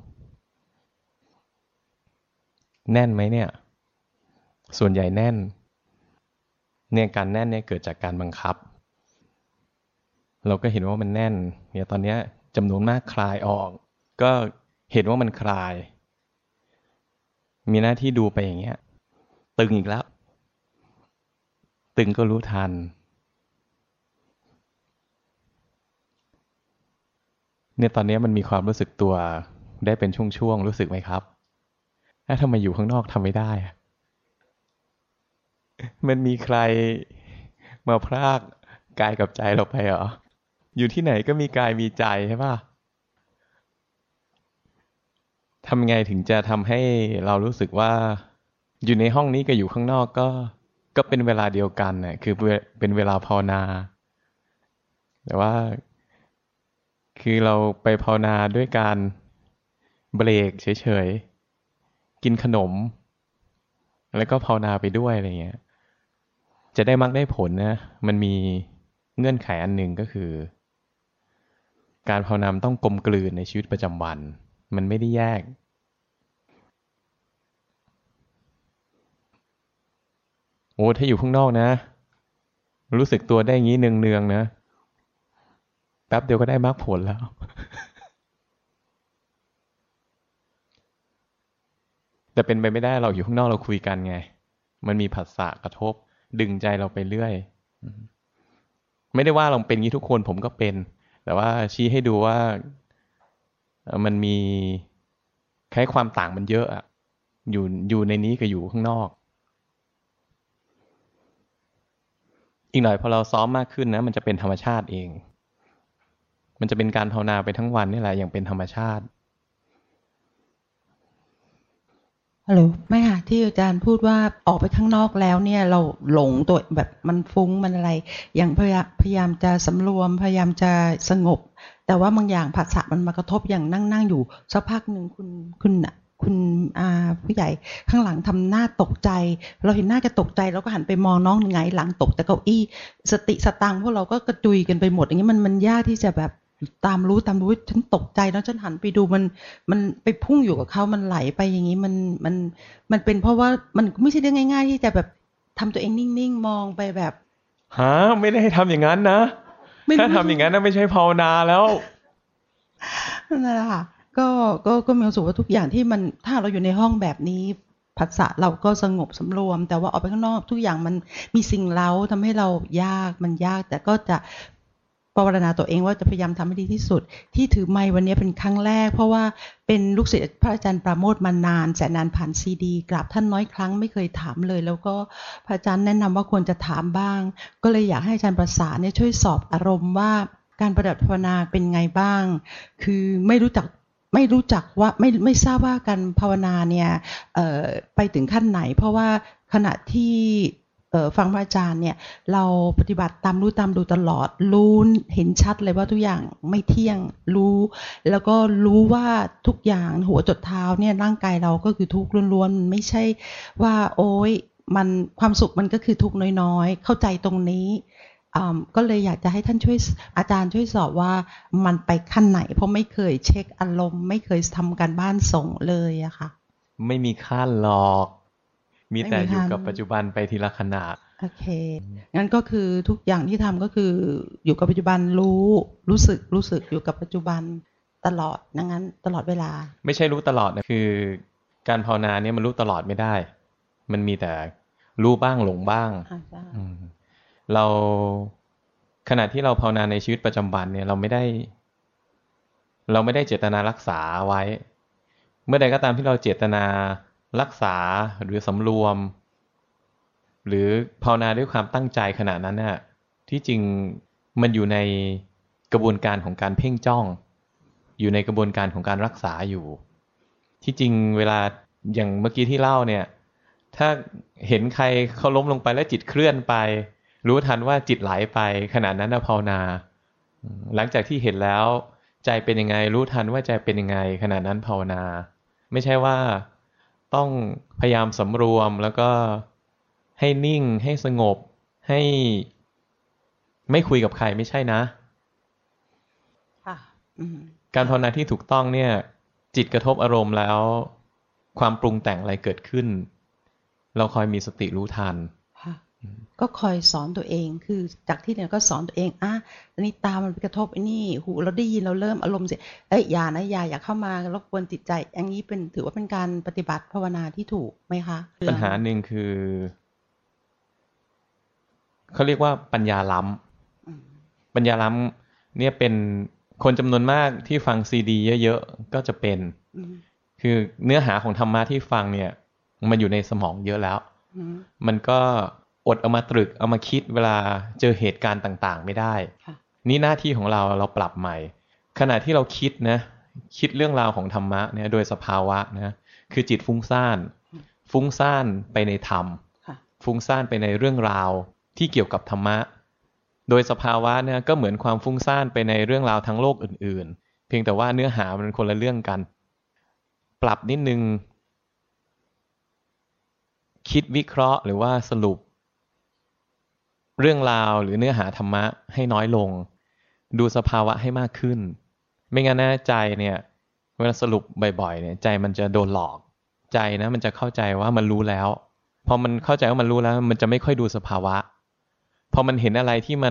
แน่นไหมเนี่ยส่วนใหญ่แน่นเนี่ยการแน่นเนี่ยเกิดจากการบังคับเราก็เห็นว่ามันแน่นเนี่ยตอนนี้จำนวนมากคลายออกก็เห็นว่ามันคลายมีหน้าที่ดูไปอย่างเงี้ยตึงอีกแล้วตึงก็รู้ทันเนี่ยตอนนี้มันมีความรู้สึกตัวได้เป็นช่วงๆรู้สึกไหมครับถ้าทำไมอยู่ข้างนอกทำไม่ได้มันมีใครมาพรากกายกับใจเราไปเหรออยู่ที่ไหนก็มีกายมีใจใช่ป่ะทำไงถึงจะทำให้เรารู้สึกว่าอยู่ในห้องนี้กับอยู่ข้างนอกก็ก็เป็นเวลาเดียวกันน่ะคือเป็นเวลาภาวนาแต่ว่าคือเราไปภาวนาด้วยการเบรกเฉยๆกินขนมแล้วก็ภาวนาไปด้วยอะไรเงี้ยจะได้มรรคได้ผลนะมันมีเงื่อนไขอันหนึ่งก็คือการภาวนาต้องกลมกลืนในชีวิตประจำวันมันไม่ได้แยกโอ้ถ้าอยู่ข้างนอกนะรู้สึกตัวได้อย่างนี้เนืองๆนะแป๊บเดียวก็ได้มรรคผลแล้วแต่เป็นไปไม่ได้เราอยู่ข้างนอกเราคุยกันไงมันมีผัสสะกระทบดึงใจเราไปเรื่อยไม่ได้ว่าเราเป็นงี้ทุกคนผมก็เป็นแต่ว่าชี้ให้ดูว่ามันมีคล้ายความต่างมันเยอะอะอยู่อยู่ในนี้กับอยู่ข้างนอกอีกหน่อยพอเราซ้อมมากขึ้นนะมันจะเป็นธรรมชาติเองมันจะเป็นการภาวนาไปทั้งวันนี่แหละอย่างเป็นธรรมชาติฮัลโหลไม่ค่ะที่อาจารย์พูดว่าออกไปข้างนอกแล้วเนี่ยเราหลงตัวแบบมันฟุ้งมันอะไรอย่างพยายามพยายามจะสำรวมพยายามจะสงบแต่ว่าบางอย่างผัสสะมันมากระทบอย่างนั่งนั่งอยู่สักพักหนึ่งคุณคุณคุณอาผู้ใหญ่ข้างหลังทำหน้าตกใจเราเห็นหน้าแกตกใจเราก็หันไปมองน้องไงหลังตกแต่เก้าอี้สติสตังพวกเราก็กระจุยกันไปหมดอย่างนี้มันมันยากที่จะแบบตามรู้ตามรู้ฉันตกใจแล้วฉันหันไปดูมันมันไปพุ่งอยู่กับเขามันไหลไปอย่างนี้มันมันมันเป็นเพราะว่ามันไม่ใช่เรื่องง่ายๆที่จะแบบทำตัวเองนิ่งๆมองไปแบบฮะไม่ได้ให้ทำอย่างนั้นนะถ้าทำอย่างนั้นน่ะไม่ใช่ภาวนาแล้วนั่นแหละค่ะก็ก็ก็มีความสุขว่าทุกอย่างที่มันถ้าเราอยู่ในห้องแบบนี้ผัสสะเราก็สงบสำรวมแต่ว่าออกไปข้างนอกทุกอย่างมันมีสิ่งเร้าทำให้เรายากมันยากแต่ก็จะภาวนาตัวเองว่าจะพยายามทำให้ดีที่สุดที่ถือไมค์วันนี้เป็นครั้งแรกเพราะว่าเป็นลูกศิษย์พระอาจารย์ปราโมทย์มานานแสนนานผ่านซีดีกราบท่านน้อยครั้งไม่เคยถามเลยแล้วก็พระอาจารย์แนะนำว่าควรจะถามบ้างก็เลยอยากให้อาจารย์ประสานเนี่ยช่วยสอบอารมณ์ว่าการปฏิบัติภาวนาเป็นไงบ้างคือไม่รู้จักไม่รู้จักว่าไม่ไม่ทราบว่าการภาวนาเนี่ยไปถึงขั้นไหนเพราะว่าขณะที่ฟังพระอาจารย์เนี่ยเราปฏิบัติตามรู้ตามดูตลอดรู้เห็นชัดเลยว่าทุกอย่างไม่เที่ยงรู้แล้วก็รู้ว่าทุกอย่างหัวจดเท้าเนี่ยร่างกายเราก็คือทุกข์ล้วนๆไม่ใช่ว่าโอ๊ยมันความสุขมันก็คือทุกข์น้อยๆเข้าใจตรงนี้ก็เลยอยากจะให้ท่านช่วยอาจารย์ช่วยสอบว่ามันไปขั้นไหนเพราะไม่เคยเช็คอารมณ์ไม่เคยทำการบ้านส่งเลยอะค่ะไม่มีขั้นหรอกมีแต่อยู่กับปัจจุบันไปทีละขณะโอเคงั้นก็คือทุกอย่างที่ทำก็คืออยู่กับปัจจุบันรู้รู้สึกรู้สึกอยู่กับปัจจุบันตลอดงั้นตลอดเวลาไม่ใช่รู้ตลอดนะคือการภาวนาเนี่ยมันรู้ตลอดไม่ได้มันมีแต่รู้บ้างหลงบ้างเราขณะที่เราภาวนาในชีวิตประจำวันเนี่ยเราไม่ได้เราไม่ได้เจตนารักษาไว้เมื่อใดก็ตามที่เราเจตนารักษาหรือสำรวมหรือภาวนาด้วยความตั้งใจขณะนั้นน่ะที่จริงมันอยู่ในกระบวนการของการเพ่งจ้องอยู่ในกระบวนการของการรักษาอยู่ที่จริงเวลาอย่างเมื่อกี้ที่เล่าเนี่ยถ้าเห็นใครเขาล้มลงไปแล้วจิตเคลื่อนไปรู้ทันว่าจิตไหลไปขณะนั้นน่ะภาวนาหลังจากที่เห็นแล้วใจเป็นยังไงรู้ทันว่าใจเป็นยังไงขณะนั้นภาวนาไม่ใช่ว่าต้องพยายามสำรวมแล้วก็ให้นิ่งให้สงบให้ไม่คุยกับใครไม่ใช่นะการภาวนาที่ถูกต้องเนี่ยจิตกระทบอารมณ์แล้วความปรุงแต่งอะไรเกิดขึ้นเราคอยมีสติรู้ทันก็คอยสอนตัวเองคือจากที่เนี่ยก็สอนตัวเองอ่ะอันนี้ตามันไปกระทบไอ้นี่หูเราได้ยินเราเริ่มอารมณ์เสียเอ้ยอย่านะอย่าอย่าเข้ามารบกวนจิตใจอย่างนี้เป็นถือว่าเป็นการปฏิบัติภาวนาที่ถูกไหมคะปัญหาหนึ่งคือเขาเรียกว่าปัญญาล้ำปัญญาล้ำเนี่ยเป็นคนจำนวนมากที่ฟังซีดีเยอะๆก็จะเป็นคือเนื้อหาของธรรมะที่ฟังเนี่ยมันอยู่ในสมองเยอะแล้วมันก็อดเอามาตรึกเอามาคิดเวลาเจอเหตุการณ์ต่างๆไม่ได้นี่หน้าที่ของเราเราปรับใหม่ขณะที่เราคิดนะคิดเรื่องราวของธรรมะเนี่ยโดยสภาวะนะคือจิตฟุ้งซ่านฟุ้งซ่านไปในธรรมฟุ้งซ่านไปในเรื่องราวที่เกี่ยวกับธรรมะโดยสภาวะเนี่ยก็เหมือนความฟุ้งซ่านไปในเรื่องราวทั้งโลกอื่นๆเพียงแต่ว่าเนื้อหามันคนละเรื่องกันปรับนิดนึงคิดวิเคราะห์หรือว่าสรุปเรื่องราวหรือเนื้อหาธรรมะให้น้อยลงดูสภาวะให้มากขึ้นไม่งั้นนะใจเนี่ยเวลาสรุปบ่อยๆเนี่ยใจมันจะโดนหลอกใจนะมันจะเข้าใจว่ามันรู้แล้วพอมันเข้าใจว่ามันรู้แล้วมันจะไม่ค่อยดูสภาวะพอมันเห็นอะไรที่มัน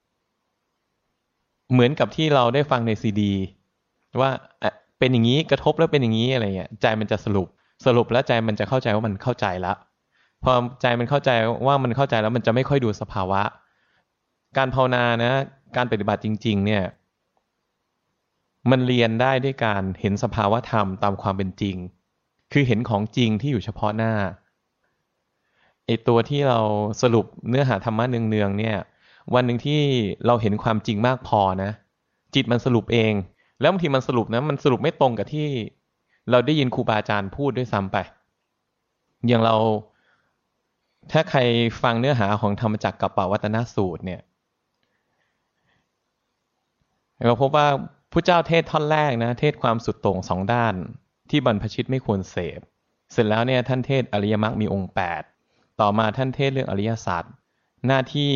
เหมือนกับที่เราได้ฟังในซีดีว่าเป็นอย่างนี้กระทบแล้วเป็นอย่างนี้อะไรเงี้ยใจมันจะสรุปสรุปแล้วใจมันจะเข้าใจว่ามันเข้าใจแล้วพอใจมันเข้าใจว่ามันเข้าใจแล้วมันจะไม่ค่อยดูสภาวะการภาวนานะการปฏิบัติจริงๆเนี่ยมันเรียนได้ด้วยการเห็นสภาวะธรรมตามความเป็นจริงคือเห็นของจริงที่อยู่เฉพาะหน้าไอตัวที่เราสรุปเนื้อหาธรรมะเนืองๆเนี่ยวันหนึ่งที่เราเห็นความจริงมากพอนะจิตมันสรุปเองแล้วบางทีมันสรุปนะมันสรุปไม่ตรงกับที่เราได้ยินครูบาอาจารย์พูดด้วยซ้ำไปอย่างเราถ้าใครฟังเนื้อหาของธรรมจักรกัปปวัตตนสูตรเนี่ยเราพบว่าพระเจ้าเทศท่อนแรกนะเทศความสุดโต่งสองด้านที่บรรพชิตไม่ควรเสพเสร็จแล้วเนี่ยท่านเทศอริยมรรคมีองค์แปดต่อมาท่านเทศเรื่องอริยสัจหน้าที่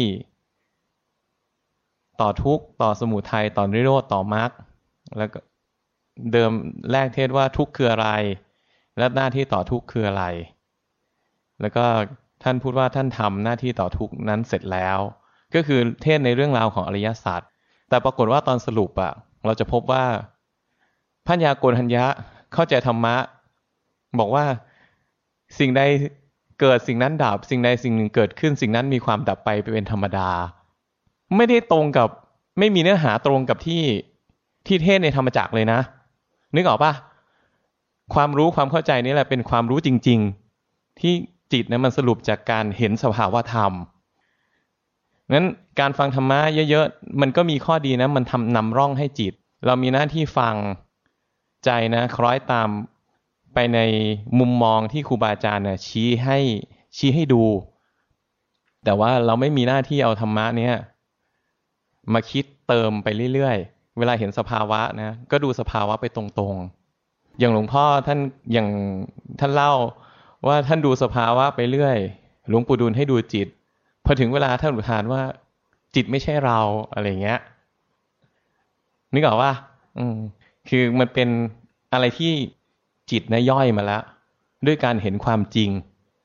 ต่อทุกข์ต่อสมุทัยต่อนิโรธต่อมรรคแล้วก็เดิมแรกเทศว่าทุกข์คืออะไรและหน้าที่ต่อทุกข์คืออะไรแล้วก็ท่านพูดว่าท่านทำหน้าที่ต่อทุกข์นั้นเสร็จแล้วก็คือเทศในเรื่องราวของอริยสัจแต่ปรากฏว่าตอนสรุปอะเราจะพบว่าพัญญาโกณทัญญะเข้าใจธรรมะบอกว่าสิ่งใดเกิดสิ่งนั้นดับสิ่งใดสิ่งหนึ่งเกิดขึ้นสิ่งนั้นมีความดับไปเป็นธรรมดาไม่ได้ตรงกับไม่มีเนื้อหาตรงกับที่ที่เทศในธรรมจักรเลยนะนึกออกปะความรู้ความเข้าใจนี่แหละเป็นความรู้จริงๆที่จิตนะมันสรุปจากการเห็นสภาวะธรรมงั้นการฟังธรรมะเยอะๆมันก็มีข้อดีนะมันทำนำร่องให้จิตเรามีหน้าที่ฟังใจนะคล้อยตามไปในมุมมองที่ครูบาอาจารย์นะชี้ให้ชี้ให้ดูแต่ว่าเราไม่มีหน้าที่เอาธรรมะเนี้ยมาคิดเติมไปเรื่อยๆเวลาเห็นสภาวะนะก็ดูสภาวะไปตรงๆอย่างหลวงพ่อท่านอย่างท่านเล่าว่าท่านดูสภาวะไปเรื่อยหลวงปู่ดูลให้ดูจิตพอถึงเวลาท่านอุทานว่าจิตไม่ใช่เราอะไรเงี้ยนึกออกว่าอืมคือมันเป็นอะไรที่จิตนะย่อยมาแล้วด้วยการเห็นความจริง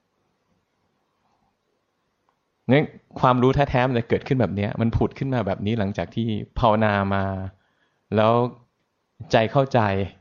งั้นความรู้แท้ๆมันจะเกิดขึ้นแบบนี้มันผุดขึ้นมาแบบนี้หลังจากที่ภาวนามาแล้วใจเข้าใจ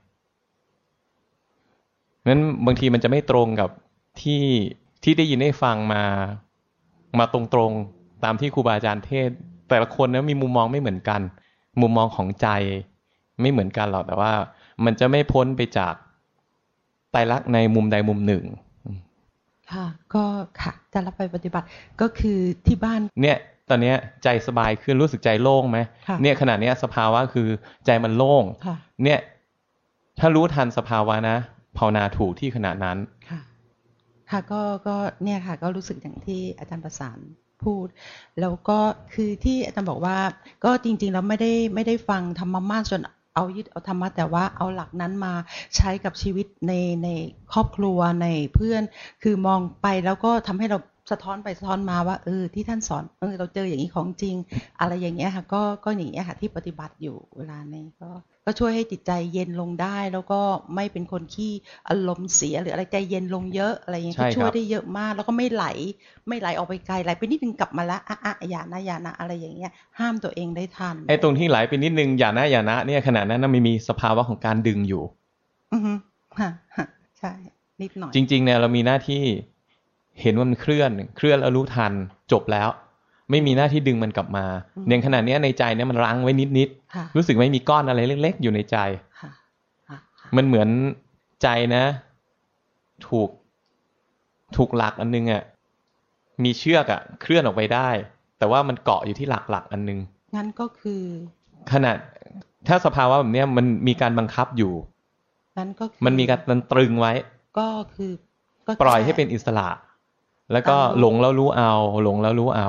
งั้นบางทีมันจะไม่ตรงกับที่ที่ได้ยินได้ฟังมามาตรงๆตามที่ครูบาอาจารย์เทศแต่ละคนนะมีมุมมองไม่เหมือนกันมุมมองของใจไม่เหมือนกันหรอกแต่ว่ามันจะไม่พ้นไปจากไตรลักษณ์ในมุมใดมุมหนึ่งค่ะก็ค่ะจะรับไปปฏิบัติก็คือที่บ้านเนี่ยตอนนี้ใจสบายขึ้นรู้สึกใจโล่งไหมเนี่ยขณะนี้สภาวะคือใจมันโล่งเนี่ยถ้ารู้ทันสภาวะนะภาวนาถูกที่ขณะนั้นค่ะค่ะก็ก็เนี่ยค่ะก็รู้สึกอย่างที่อาจารย์ประสานพูดแล้วก็คือที่อาจารย์บอกว่าก็จริงๆแล้วไม่ได้ไม่ได้ฟังธรรมะมากจนเอายึดเอาธรรมะแต่ว่าเอาหลักนั้นมาใช้กับชีวิตในในครอบครัวในเพื่อนคือมองไปแล้วก็ทำให้เราสะท้อนไปสะท้อนมาว่าเออที่ท่านสอนเออเราเจออย่างนี้ของจริงอะไรอย่างเงี้ยค่ะก็ก็อย่างเงี้ยค่ะที่ปฏิบัติอยู่เวลานี้ก็ก็ช่วยให้จิตใจเย็นลงได้แล้วก็ไม่เป็นคนขี้อารมณ์เสียหรืออะไรใจเย็นลงเยอะอะไรอย่างเงี้ยก็ช่วยได้เยอะมากแล้วก็ไม่ไหลไม่ไหลออกไปไกลไหลไปนิดนึงกลับมาละอ่ะอ่ะอย่านะอย่านะอะไรอย่างเงี้ยห้ามตัวเองได้ทันไอ้ตรงที่ไหลไปนิดนึงอย่านะอย่านะเนี่ยขณะนั้นมันมีสภาวะของการดึงอยู่อือฮึฮะฮะใช่นิดหน่อยจริงๆเนี่ยเรามีหน้าที่เห็นว่ามันเคลื่อนเคลื่อนแล้วรู้ทันจบแล้วไม่มีหน้าที่ดึงมันกลับมาในขณะนี้ในใจเนี่ยมันรั้งไว้นิดๆรู้สึกไม่มีก้อนอะไรเล็กๆอยู่ในใจมันเหมือนใจนะถูกถูกหลักอันนึงอ่ะมีเชือกอ่ะเคลื่อนออกไปได้แต่ว่ามันเกาะอยู่ที่หลักหลักอันนึงงั้นก็คือขนาดถ้าสภาวะแบบนี้มันมีการบังคับอยู่งั้นก็มันมีการตรึงไว้ก็คือปล่อยให้เป็นอิสระแล้วก็หลงแล้วรู้เอาหลงแล้วรู้เอา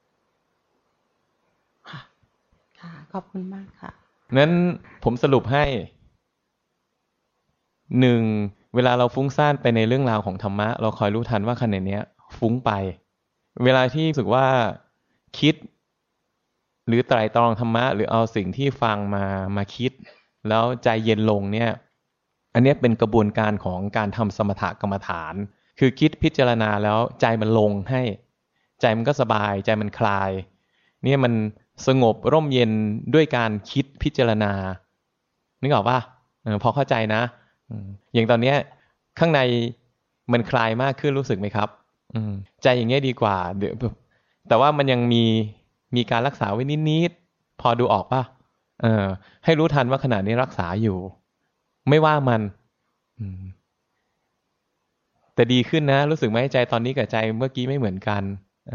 ค่ะค่ะขอบคุณมากค่ะนั้นผมสรุปให้หนึ่งเวลาเราฟุ้งซ่านไปในเรื่องราวของธรรมะเราคอยรู้ทันว่าขณะเนี้ยฟุ้งไปเวลาที่รู้สึกว่าคิดหรือไตร่ตรองธรรมะหรือเอาสิ่งที่ฟังมามาคิดแล้วใจเย็นลงเนี่ยอันนี้เป็นกระบวนการของการทำสมถกรรมฐานคือคิดพิจารณาแล้วใจมันลงให้ใจมันก็สบายใจมันคลายเนี่ยมันสงบร่มเย็นด้วยการคิดพิจารณานึกออกป่ะเออพอเข้าใจนะอย่างตอนนี้ข้างในมันคลายมากขึ้นรู้สึกไหมครับอืมใจอย่างเงี้ยดีกว่าเดี๋ยวแต่ว่ามันยังมีมีการรักษาไว้นิดๆพอดูออกป่ะเออให้รู้ทันว่าขณะนี้รักษาอยู่ไม่ว่ามันอืมแต่ดีขึ้นนะรู้สึกไหมใจตอนนี้กับใจเมื่อกี้ไม่เหมือนกัน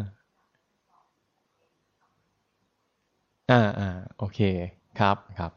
อ่าอ่าโอเคครับครับ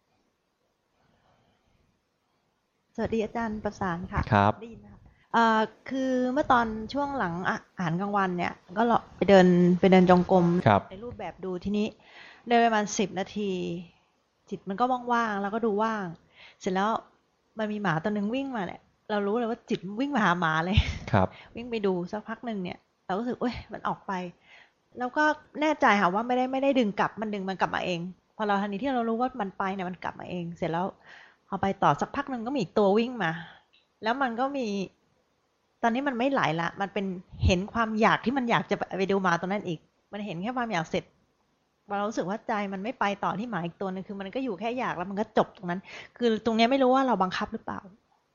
สวัสดีอาจารย์ประสานค่ะครับได้ยินนะคะเอ่อคือเมื่อตอนช่วงหลังอาหารกลางวันเนี่ยก็ไปเดินไปเดินจงกรมในรูปแบบดูทีนี้เดินประมาณสิบนาทีจิตมันก็ว่างๆแล้วก็ดูว่างเสร็จแล้วมันมีหมาตัวนึงวิ่งมาเนี่ยเรารู้เลยว่าจิตวิ่งมาหาหมาเลยครับวิ่งไปดูสักพักหนึ่งเนี่ยเราก็รู้สึกเอ้ยมันออกไปแล้วก็แน่ใจค่ะว่าไม่ได้ไม่ได้ดึงกลับมันดึงมันกลับมาเองพอเราทันทีที่เรารู้ว่ามันไปเนี่ยมันกลับมาเองเสร็จแล้วพอไปต่อสักพักหนึ่งก็มีอีกตัววิ่งมาแล้วมันก็มีตอนนี้มันไม่ไหลละมันเป็นเห็นความอยากที่มันอยากจะไปดูหมาตัวนั้นอีกมันเห็นแค่ความอยากเสร็จเรารู้สึกว่าใจมันไม่ไปต่อที่หมาอีกตัวนึงคือมันก็อยู่แค่อยากแล้วมันก็จบตรงนั้นคือตรงนี้ไม่รู้ว่าเราบังคับหรือเปล่า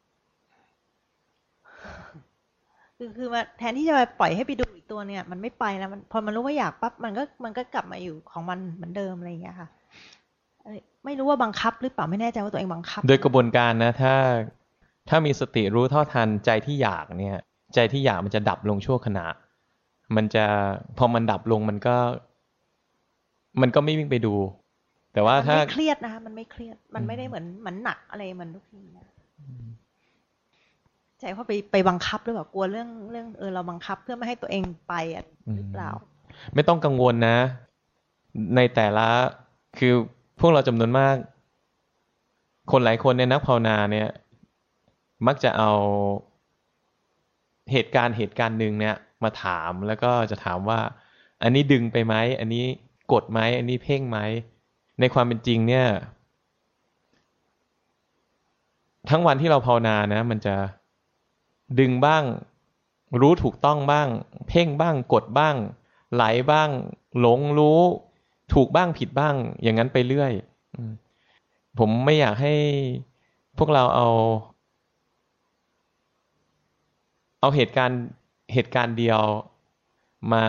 คือคือมาแทนที่จะไปปล่อยให้ไปดูอีกตัวเนี่ยมันไม่ไปแล้วมันพอมันรู้ว่าอยากปั๊บมันก็มันก็กลับมาอยู่ของมันเหมือนเดิมอะไรอย่างเงี้ยค่ะไม่รู้ว่าบังคับหรือเปล่าไม่แน่ใจว่าตัวเองบังคับโดยกระบวนการนะถ้าถ้ามีสติรู้เท่าทันใจที่อยากเนี่ยใจที่อยากมันจะดับลงชั่วขณะมันจะพอมันดับลงมันก็มันก็ไม่วิ่งไปดูแต่ว่าถ้าไม่เครียดนะคะมันไม่เครียดมันไม่ได้เหมือนเหมือนหนักอะไรมันทุกทีนะใจว่าไปไปบังคับหรือเปล่ากลัวเรื่องเรื่องเออเราบังคับเพื่อไม่ให้ตัวเองไปอ่ะหรือเปล่าไม่ต้องกังวลนะในแต่ละคือพวกเราจำนวนมากคนหลายคนในนักภาวนาเนี่ยมักจะเอาเหตุการณ์เหตุการณ์หนึ่งเนี่ยมาถามแล้วก็จะถามว่าอันนี้ดึงไปไหมอันนี้กดไหมอันนี้เพ่งไหมในความเป็นจริงเนี่ยทั้งวันที่เราภาวนานะมันจะดึงบ้างรู้ถูกต้องบ้างเพ่งบ้างกดบ้างไหลบ้างหลงรู้ถูกบ้างผิดบ้างอย่างนั้นไปเรื่อยผมไม่อยากให้พวกเราเอาเอาเหตุการณ์เหตุการณ์เดียวมา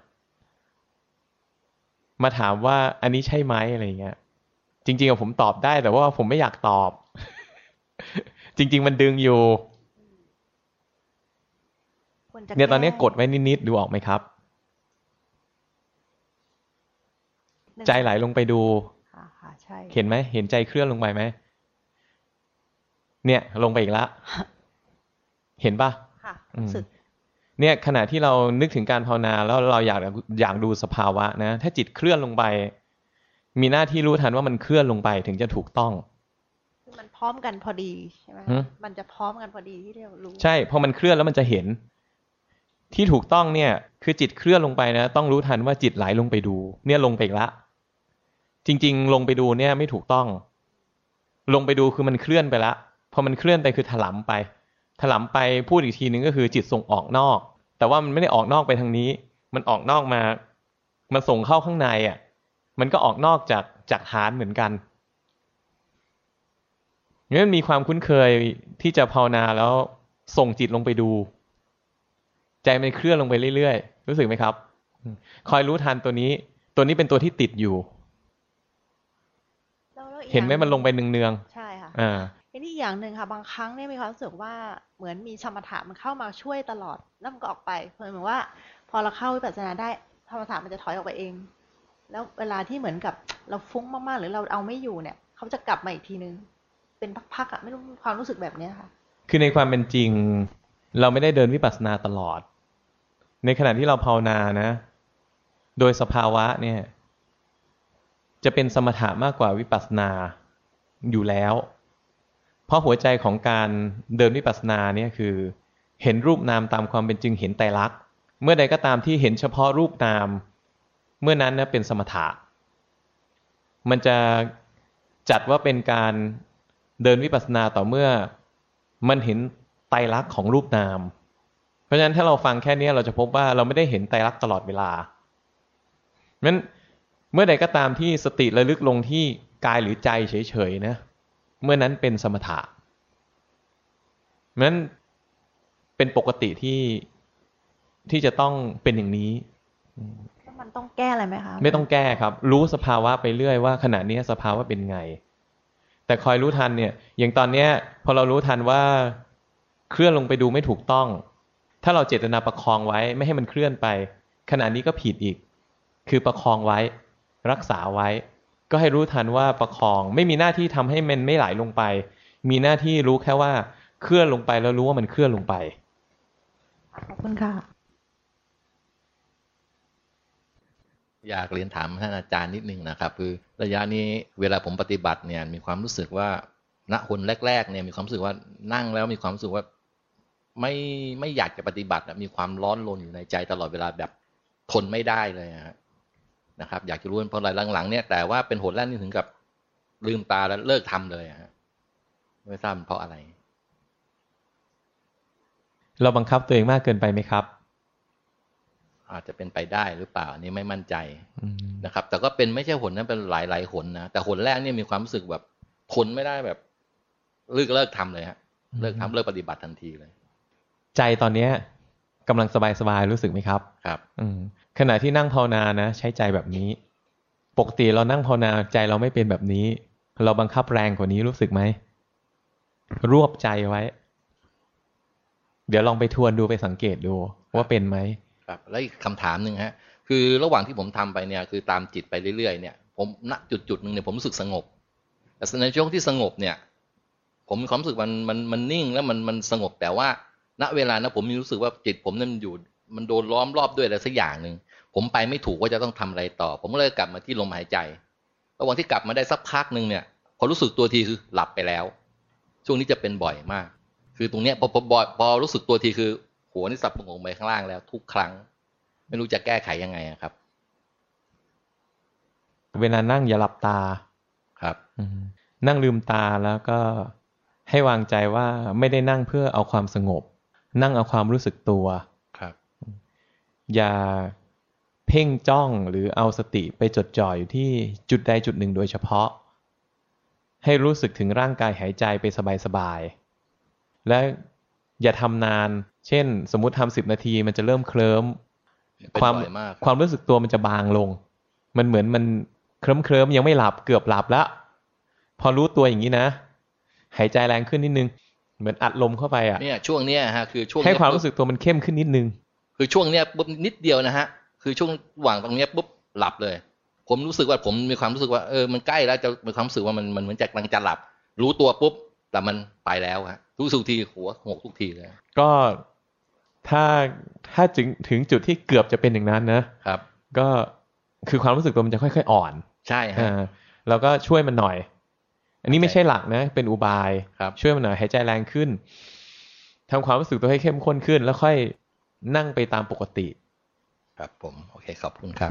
มาถามว่าอันนี้ใช่ไหมอะไรเงี้ยจริงๆอะผมตอบได้แต่ว่าผมไม่อยากตอบ จริงๆมันดึงอยู่เนี่ยตอนนี้กดไว้นิดๆดูออกไหมครับใจไหลลงไปดูเห็นไหมเห็นใจเคลื่อนลงไปไหมเนี่ยลงไปอีกแล้วเห็นป่ะเนี่ยขณะที่เรานึกถึงการภาวนาแล้วเราอยากอยากดูสภาวะนะถ้าจิตเคลื่อนลงไปมีหน้าที่รู้ทันว่ามันเคลื่อนลงไปถึงจะถูกต้องคือมันพร้อมกันพอดีใช่ไหมมันจะพร้อมกันพอดีที่เรารู้ใช่พอมันเคลื่อนแล้วมันจะเห็นที่ถูกต้องเนี่ยคือจิตเคลื่อนลงไปนะต้องรู้ทันว่าจิตไหลลงไปดูเนี่ยลงไปอีกละจริงๆลงไปดูเนี่ยไม่ถูกต้องลงไปดูคือมันเคลื่อนไปละพอมันเคลื่อนไปคือถลำไปถลำไปพูดอีกทีนึงก็คือจิตส่งออกนอกแต่ว่ามันไม่ได้ออกนอกไปทางนี้มันออกนอกมามันส่งเข้าข้างในอ่ะมันก็ออกนอกจากจากฐานเหมือนกันงั้นมีความคุ้นเคยที่จะภาวนาแล้วส่งจิตลงไปดูใจมันเคลื่อนลงไปเรื่อยๆรู้สึกไหมครับคอยรู้ทันตัวนี้ตัวนี้เป็นตัวที่ติดอยู่เห็นไหมมันลงไปเนืองๆใช่ค่ะอ่าอันนี้อย่างหนึ่งค่ะบางครั้งเนี่ยมีความรู้สึกว่าเหมือนมีสมถะมันเข้ามาช่วยตลอดแล้วมันก็ออกไปเหมือนว่าพอเราเข้าวิปัสสนาได้สมถะมันจะถอยออกไปเองแล้วเวลาที่เหมือนกับเราฟุ้งมากๆหรือเราเอาไม่อยู่เนี่ยเขาจะกลับมาอีกทีนึงเป็นพักๆอ่ะไม่รู้ความรู้สึกแบบนี้ค่ะคือในความเป็นจริงเราไม่ได้เดินวิปัสสนาตลอดในขณะที่เราภาวนานะโดยสภาวะเนี่ยจะเป็นสมถะมากกว่าวิปัสสนาอยู่แล้วเพราะหัวใจของการเดินวิปัสสนาเนี่ยคือเห็นรูปนามตามความเป็นจริงเห็นไตรลักษณ์เมื่อใดก็ตามที่เห็นเฉพาะรูปนามเมื่อนั้นนะเป็นสมถะมันจะจัดว่าเป็นการเดินวิปัสสนาต่อเมื่อมันเห็นไตรลักษณ์ของรูปนามเพราะฉะนั้นถ้าเราฟังแค่นี้เราจะพบว่าเราไม่ได้เห็นไตรลักษณ์ตลอดเวลางั้นเมื่อใดก็ตามที่สติระลึกลงที่กายหรือใจเฉยๆนะเมื่อนั้นเป็นสมถะนั้นเป็นปกติที่ที่จะต้องเป็นอย่างนี้มันต้องแก้อะไรไหมคะไม่ต้องแก้ครับรู้สภาวะไปเรื่อยว่าขณะนี้สภาวะเป็นไงแต่คอยรู้ทันเนี่ยอย่างตอนเนี้ยพอเรารู้ทันว่าเคลื่อนลงไปดูไม่ถูกต้องถ้าเราเจตนาประคองไว้ไม่ให้มันเคลื่อนไปขณะนี้ก็ผิดอีกคือประคองไว้รักษาไว้ก็ให้รู้ทันว่าประคองไม่มีหน้าที่ทำให้มันไม่ไหลลงไปมีหน้าที่รู้แค่ว่าเคลื่อนลงไปแล้วรู้ว่ามันเคลื่อนลงไปขอบคุณค่ะอยากเรียนถามท่านอาจารย์นิดนึงนะครับคือระยะนี้เวลาผมปฏิบัติเนี่ยมีความรู้สึกว่าณคนแรกๆเนี่ยมีความรู้สึกว่านั่งแล้วมีความรู้สึกว่าไม่ไม่อยากจะปฏิบัติมีความร้อนรนอยู่ในใจตลอดเวลาแบบทนไม่ได้เลยนะครับอยากจะรู้เพราะอะไรหลังๆเนี่ยแต่ว่าเป็นหนแรกนี่ถึงกับลืมตาแล้วเลิกทำเลยไม่ทราบเพราะอะไรเราบังคับตัวเองมากเกินไปไหมครับอาจจะเป็นไปได้หรือเปล่าอันนี้ไม่มั่นใจนะครับแต่ก็เป็นไม่ใช่หนนั้นเป็นหลายหลายหนนะแต่หนแรกเนี่ยมีความรู้สึกแบบทนไม่ได้แบบเลิกเลิกทำเลยฮะเลิกทำเลิกปฏิบัติทันทีเลยใจตอนเนี้ยกำลังสบายๆรู้สึกไหมครับครับขณะที่นั่งภาวนานะใช้ใจแบบนี้ปกติเรานั่งภาวนาใจเราไม่เป็นแบบนี้เราบังคับแรงกว่านี้รู้สึกไหมรวบใจไว้เดี๋ยวลองไปทวนดูไปสังเกตดูว่าเป็นไหมครับแล้วอีกคำถามหนึ่งฮะคือระหว่างที่ผมทำไปเนี่ยคือตามจิตไปเรื่อยๆเนี่ยผมณจุดจุดหนึ่งเนี่ยผมรู้สึกสงบแต่ในช่วงที่สงบเนี่ยผมมีความรู้สึกมันมันมันนิ่งแล้วมันมันสงบแต่ว่าณเวลานะผมมีรู้สึกว่าจิตผมนั่นอยู่มันโดนล้อมรอบด้วยอะไรสักอย่างหนึ่งผมไปไม่ถูกว่าจะต้องทำอะไรต่อผมก็เลยกลับมาที่ลมหายใจระหว่างที่กลับมาได้สักพักหนึ่งเนี่ยพอรู้สึกตัวทีคือหลับไปแล้วช่วงนี้จะเป็นบ่อยมากคือตรงเนี้ยพอพอพอรู้สึกตัวทีคือหัวนี่สับลงไปข้างล่างแล้วทุกครั้งไม่รู้จะแก้ไขยังไงครับเวลานั่งอย่าหลับตาครับนั่งลืมตาแล้วก็ให้วางใจว่าไม่ได้นั่งเพื่อเอาความสงบนั่งเอาความรู้สึกตัวครับอย่าเพ่งจ้องหรือเอาสติไปจดจ่ออยู่ที่จุดใดจุดหนึ่งโดยเฉพาะให้รู้สึกถึงร่างกายหายใจไปสบายๆและอย่าทำนานเช่นสมมุติทำสิบนาทีมันจะเริ่มเคลิ้มความความรู้สึกตัวมันจะบางลงมันเหมือนมันเคลิ้มเคลิ้มยังไม่หลับเกือบหลับแล้วพอรู้ตัวอย่างนี้นะหายใจแรงขึ้นนิดนึงเหมือนอัดลมเข้าไปอ่ะเนี่ยช่วงเนี้ยฮะคือช่วงให้ความรู้สึกตัวมันเข้มขึ้นนิดนึงคือช่วงเนี้ยปุ๊บนิดเดียวนะฮะคือช่วงหว่างตรงเนี้ยปุ๊บหลับเลยผมรู้สึกว่าผมมีความรู้สึกว่าเออมันใกล้แล้วจะมีความรู้สึกว่ามันมันเหมือนจะกำลังจะหลับรู้ตัวปุ๊บแต่มันไปแล้วฮะรู้สึกทีหัวหกทุกทีเลยก็ถ้าถ้าถึงถึงจุดที่เกือบจะเป็นอย่างนั้นนะครับก็คือความรู้สึกตัวมันจะค่อยๆอ่อนใช่ฮะแล้วก็ช่วยมันหน่อยอันนี้ไม่ใช่หลักนะเป็นอุบายช่วยมันหน่อยหายใจแรงขึ้นทำความรู้สึกตัวให้เข้มข้นขึ้นแล้วค่อยนั่งไปตามปกติครับผมโอเคขอบคุณครับ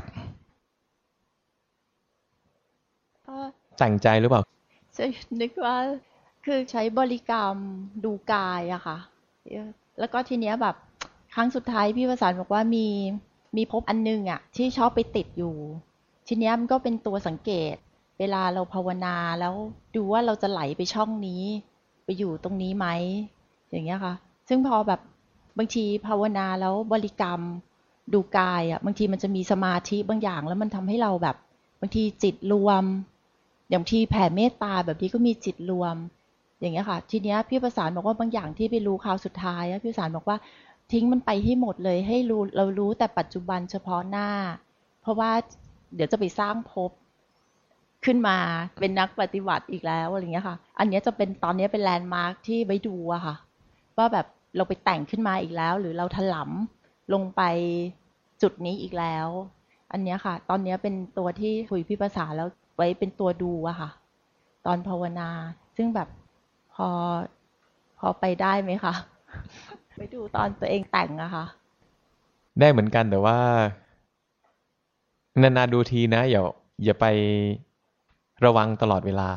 แต่งใจหรือเปล่าใช่นึกว่าคือใช้บริกรรมดูกายอะค่ะแล้วก็ทีเนี้ยแบบครั้งสุดท้ายพี่ประสานบอกว่ามีมีพบอันนึงอะที่ชอบไปติดอยู่ทีเนี้ยมันก็เป็นตัวสังเกตเวลาเราภาวนาแล้วดูว่าเราจะไหลไปช่องนี้ไปอยู่ตรงนี้ไหมอย่างเงี้ยค่ะซึ่งพอแบบบางทีภาวนาแล้วบริกรรมดูกายอะบางทีมันจะมีสมาธิบางอย่างแล้วมันทำให้เราแบบบางทีจิตรวมอย่างที่แผ่เมตตาแบบนี้ก็มีจิตรวมอย่างเงี้ยค่ะทีเนี้ยพี่ประสานบอกว่าบางอย่างที่ไปรู้คราวสุดท้ายพี่ประสานบอกว่าทิ้งมันไปให้หมดเลยให้รู้เรารู้แต่ปัจจุบันเฉพาะหน้าเพราะว่าเดี๋ยวจะไปสร้างภพขึ้นมาเป็นนักปฏิบัติอีกแล้วอะไรเงี้ยค่ะอันนี้จะเป็นตอนนี้เป็นแลนด์มาร์คที่ไว้ดูอะค่ะว่าแบบเราไปแต่งขึ้นมาอีกแล้วหรือเราถลำลงไปจุดนี้อีกแล้วอันนี้ค่ะตอนนี้เป็นตัวที่คุยพี่ภาษาแล้วไว้เป็นตัวดูอะค่ะตอนภาวนาซึ่งแบบพพอพอไปได้ไหมคะ ไปดูตอนตัวเองแต่งอะค่ะได้เหมือนกันแต่ว่านานๆดูทีนะอย่าอย่าไประวังตลอดเวลา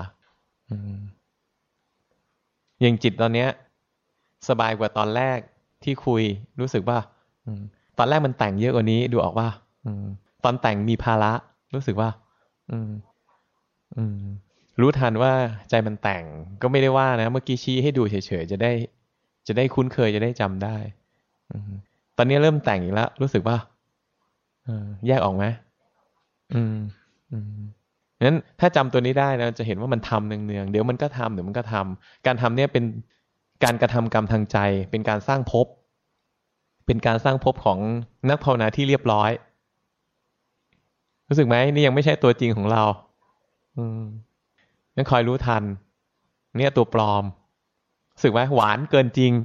อย่างจิตตอนเนี้ยสบายกว่าตอนแรกที่คุยรู้สึกว่าตอนแรกมันแต่งเยอะกว่านี้ดูออกว่าตอนแต่งมีภาระรู้สึกว่าอืมอืมรู้ทันว่าใจมันแต่งก็ไม่ได้ว่านะเมื่อกี้ชี้ให้ดูเฉยๆจะได้จะได้คุ้นเคยจะได้จำได้ตอนนี้เริ่มแต่งอีกแล้วรู้สึกว่าแยกออกไหมอืมอืมงั้นถ้าจำตัวนี้ได้นะจะเห็นว่ามันทำเนืองๆเดี๋ยวมันก็ทำเดี๋ยวมันก็ทำการทำเนี่ยเป็นการกระทำกรรมทางใจเป็นการสร้างภพเป็นการสร้างภพของนักภาวนาที่เรียบร้อยรู้สึกไหมนี่ยังไม่ใช่ตัวจริงของเราอืมงั้นคอยรู้ทันเนี่ยตัวปลอมรู้สึกไหมหวานเกินจริง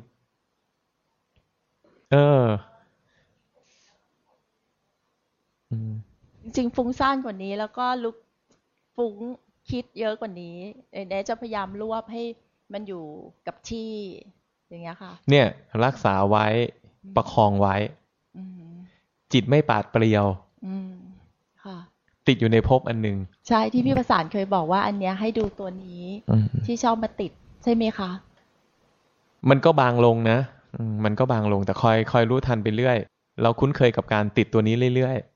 เออจริงฟุ้งซ่านกว่านี้แล้วก็ลุกฟุ้งคิดเยอะกว่านี้เดี๋ยวจะพยายามรวบให้มันอยู่กับที่อย่างเงี้ยค่ะเนี่ยรักษาไว้ประคองไว้จิตไม่ปาดเปรียวติดอยู่ในภพอันหนึ่งใช่ที่พี่ประสานเคยบอกว่าอันเนี้ยให้ดูตัวนี้ที่ชอบมาติดใช่ไหมคะมันก็บางลงนะมันก็บางลงแต่คอยคอยรู้ทันไปเรื่อยเราคุ้นเคยกับการติดตัวนี้เรื่อย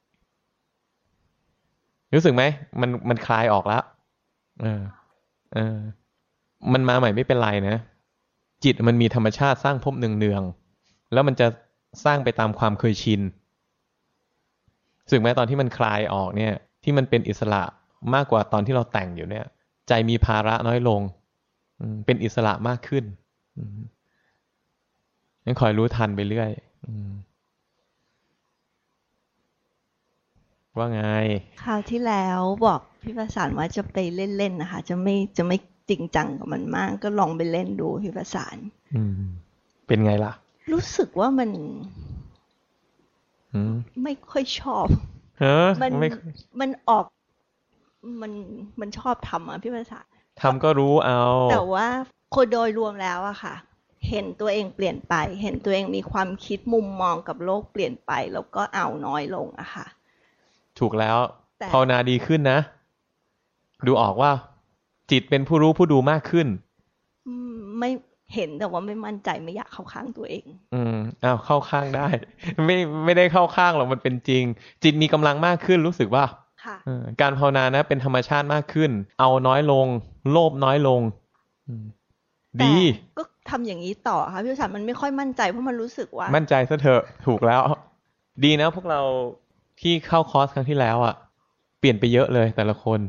ๆรู้สึกไหมมันมันคลายออกแล้วเออเออมันมาใหม่ไม่เป็นไรนะจิตมันมีธรรมชาติสร้างภพเนืองๆแล้วมันจะสร้างไปตามความเคยชินรู้สึกไหมตอนที่มันคลายออกเนี่ยที่มันเป็นอิสระมากกว่าตอนที่เราแต่งอยู่เนี่ยใจมีภาระน้อยลงเป็นอิสระมากขึ้นงั้นคอยรู้ทันไปเรื่อยว่าไงคราวที่แล้วบอกพี่ประสานว่าจะไปเล่นๆนะคะจะไม่จะไม่จริงจังกับมันมากก็ลองไปเล่นดูพี่ประสานเป็นไงล่ะรู้สึกว่ามันไม่ค่อยชอบมันมันออกมันมันชอบทำอ่ะพี่ประสานทำก็รู้เอาแต่ว่าคนโดยรวมแล้วอะค่ะเห็นตัวเองเปลี่ยนไปเห็นตัวเองมีความคิดมุมมองกับโลกเปลี่ยนไปแล้วก็เอาน้อยลงอะค่ะถูกแล้วภาวนาดีขึ้นนะดูออกว่าจิตเป็นผู้รู้ผู้ดูมากขึ้นไม่เห็นแต่ว่าไม่มั่นใจไม่อยากเข้าข้างตัวเองอืมอ้าวเข้าข้างได้ไม่ไม่ได้เข้าข้างหรอกมันเป็นจริงจิตมีกำลังมากขึ้นรู้สึกว่าการภาวนานะเป็นธรรมชาติมากขึ้นเอาน้อยลงโลภน้อยลงดีก็ทำอย่างนี้ต่อค่ะพี่ประสานมันไม่ค่อยมั่นใจเพราะมันรู้สึกว่ามั่นใจซะเถอะถูกแล้วดีนะพวกเราที่เข้าคอร์สครั้งที่แล้วอ่ะเปลี่ยนไปเยอะเลยแต่ละคน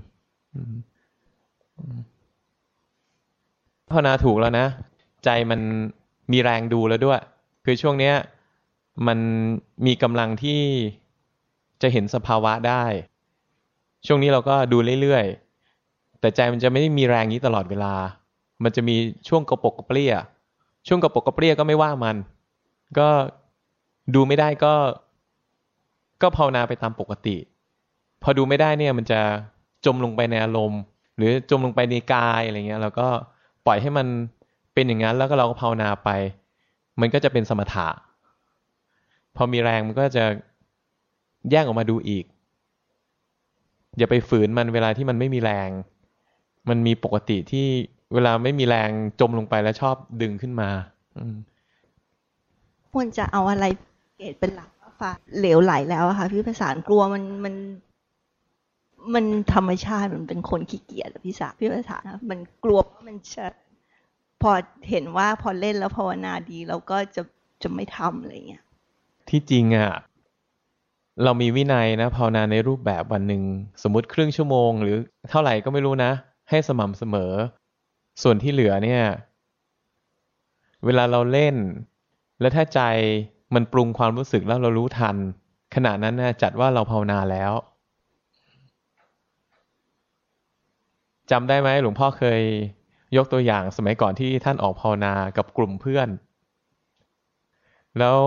ภาวนาถูกแล้วนะใจมันมีแรงดูแล้วด้วยคือช่วงเนี้ยมันมีกำลังที่จะเห็นสภาวะได้ช่วงนี้เราก็ดูเรื่อยๆแต่ใจมันจะไม่ได้มีแรงนี้ตลอดเวลามันจะมีช่วงกระปกกระเปรี้ยช่วงกระปกกระเปรี้ยก็ไม่ว่ามันก็ดูไม่ได้ก็ก็ภาวนาไปตามปกติพอดูไม่ได้เนี่ยมันจะจมลงไปในอารมณ์หรือจมลงไปในกายอะไรเงี้ยแล้วก็ปล่อยให้มันเป็นอย่างนั้นแล้วก็เราก็ภาวนาไปมันก็จะเป็นสมถะพอมีแรงมันก็จะแยกออกมาดูอีกอย่าไปฝืนมันเวลาที่มันไม่มีแรงมันมีปกติที่เวลาไม่มีแรงจมลงไปแล้วชอบดึงขึ้นมาควรจะเอาอะไรเกตเป็นหลักว่าเหลวไหลแล้วอะค่ะพี่ประสานกลัวมันมันมันธรรมชาติมันเป็นคนขี้เกียจพี่สาพี่ประสานมันกลัวว่ามันจะพอเห็นว่าพอเล่นแล้วภาวนาดีเราก็จะจะไม่ทำอะไรเงี้ยที่จริงอะเรามีวินัยนะภาวนาในรูปแบบวันหนึ่งสมมุติครึ่งชั่วโมงหรือเท่าไหร่ก็ไม่รู้นะให้สม่ำเสมอส่วนที่เหลือเนี่ยเวลาเราเล่นแล้วถ้าใจมันปรุงความรู้สึกแล้วเรารู้ทันขณะนั้นนะจัดว่าเราภาวนาแล้วจำได้ไหมหลวงพ่อเคยยกตัวอย่างสมัยก่อนที่ท่านออกภาวนากับกลุ่มเพื่อนแล้ว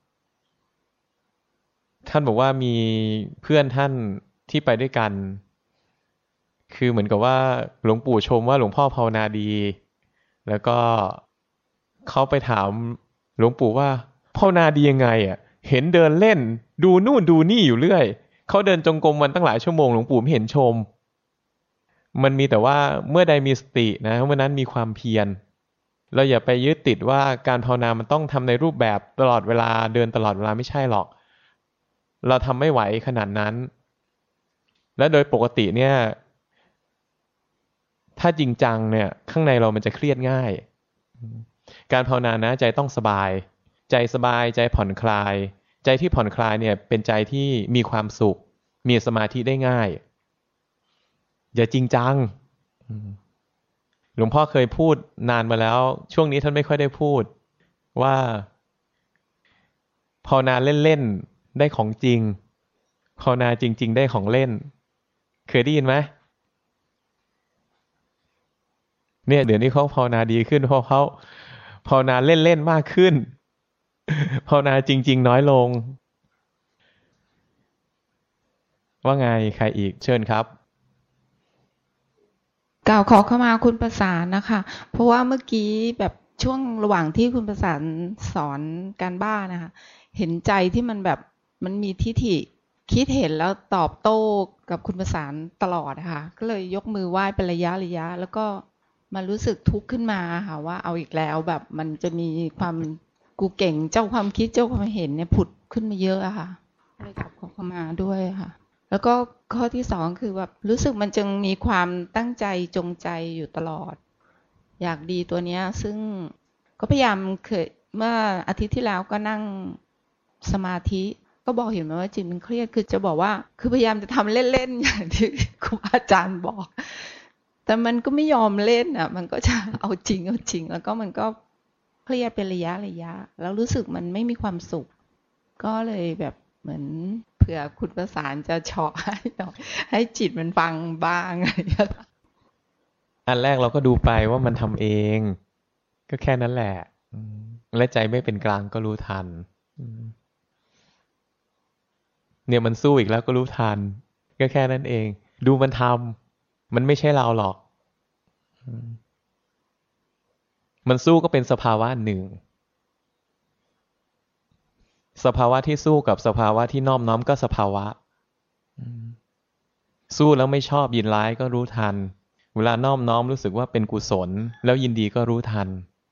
ท่านบอกว่ามีเพื่อนท่านที่ไปด้วยกันคือเหมือนกับว่าหลวงปู่ชมว่าหลวงพ่อภาวนาดีแล้วก็เขาไปถามหลวงปู่ว่าภาวนาดียังไงอ่ะเห็นเดินเล่นดูนู่นดูนี่อยู่เรื่อยเขาเดินจงกรมวันตั้งหลายชั่วโมงหลวงปู่ไม่เห็นชมมันมีแต่ว่าเมื่อใดมีสตินะเมื่อนั้นมีความเพียรเราอย่าไปยึดติดว่าการภาวนามันต้องทำในรูปแบบตลอดเวลาเดินตลอดเวลาไม่ใช่หรอกเราทำไม่ไหวขนาดนั้นและโดยปกติเนี่ยถ้าจริงจังเนี่ยข้างในเรามันจะเครียดง่ายการภาวนานะใจต้องสบายใจสบายใจผ่อนคลายใจที่ผ่อนคลายเนี่ยเป็นใจที่มีความสุขมีสมาธิได้ง่ายอย่าจริงจังหลวงพ่อเคยพูดนานมาแล้วช่วงนี้ท่านไม่ค่อยได้พูดว่าภาวนาเล่นๆได้ของจริงภาวนาจริงๆได้ของเล่นเคยได้ยินไหมเนี่ยเดี๋ยวนี้เขาภาวนาดีขึ้นเพราะเขาภาวนาเล่นๆมากขึ้นภาวนาจริงๆน้อยลงว่าไงใครอีกเชิญครับกล่าวขอเข้ามาคุณประสานนะคะเพราะว่าเมื่อกี้แบบช่วงระหว่างที่คุณประสานสอนการบ้านนะคะเห็นใจที่มันแบบมันมีทิฐิคิดเห็นแล้วตอบโต้กับคุณประสานตลอดนะคะก็เลยยกมือไหว้เป็นระยะระยะแล้วก็มารู้สึกทุกข์ขึ้นมาค่ะว่าเอาอีกแล้วแบบมันจะมีความกูเก่งเจ้าความคิดเจ้าความเห็นเนี่ยผุดขึ้นมาเยอะอะค่ะเลยกลับขอเข้ามาด้วยค่ะแล้วก็ข้อที่สองคือแบบรู้สึกมันจึงมีความตั้งใจจงใจอยู่ตลอดอยากดีตัวเนี้ยซึ่งก็พยายามเคยเมื่ออาทิตย์ที่แล้วก็นั่งสมาธิก็บอกเห็นไหมว่าจิตมันเครียดคือจะบอกว่าคือพยายามจะทำเล่นๆอย่างที่ครูอาจารย์บอกแต่มันก็ไม่ยอมเล่นอ่ะมันก็จะเอาจริงเอาจริงแล้วก็มันก็เครียดเป็นระยะระยะแล้วรู้สึกมันไม่มีความสุขก็เลยแบบเหมือนเผื่อคุณประสานจะเฉาะให้ให้จิตมันฟังบ้างอะไรอย่างเงี้ยอันแรกเราก็ดูไปว่ามันทำเองก็แค่นั้นแหละและใจไม่เป็นกลางก็รู้ทันเนี่ยมันสู้อีกแล้วก็รู้ทันก็แค่นั้นเองดูมันทำมันไม่ใช่เราหรอกมันสู้ก็เป็นสภาวะหนึ่งสภาวะที่สู้กับสภาวะที่น้อมน้อมก็สภาวะสู้แล้วไม่ชอบยินร้ายก็รู้ทันเวลาน้อมน้อมรู้สึกว่าเป็นกุศลแล้วยินดีก็รู้ทัน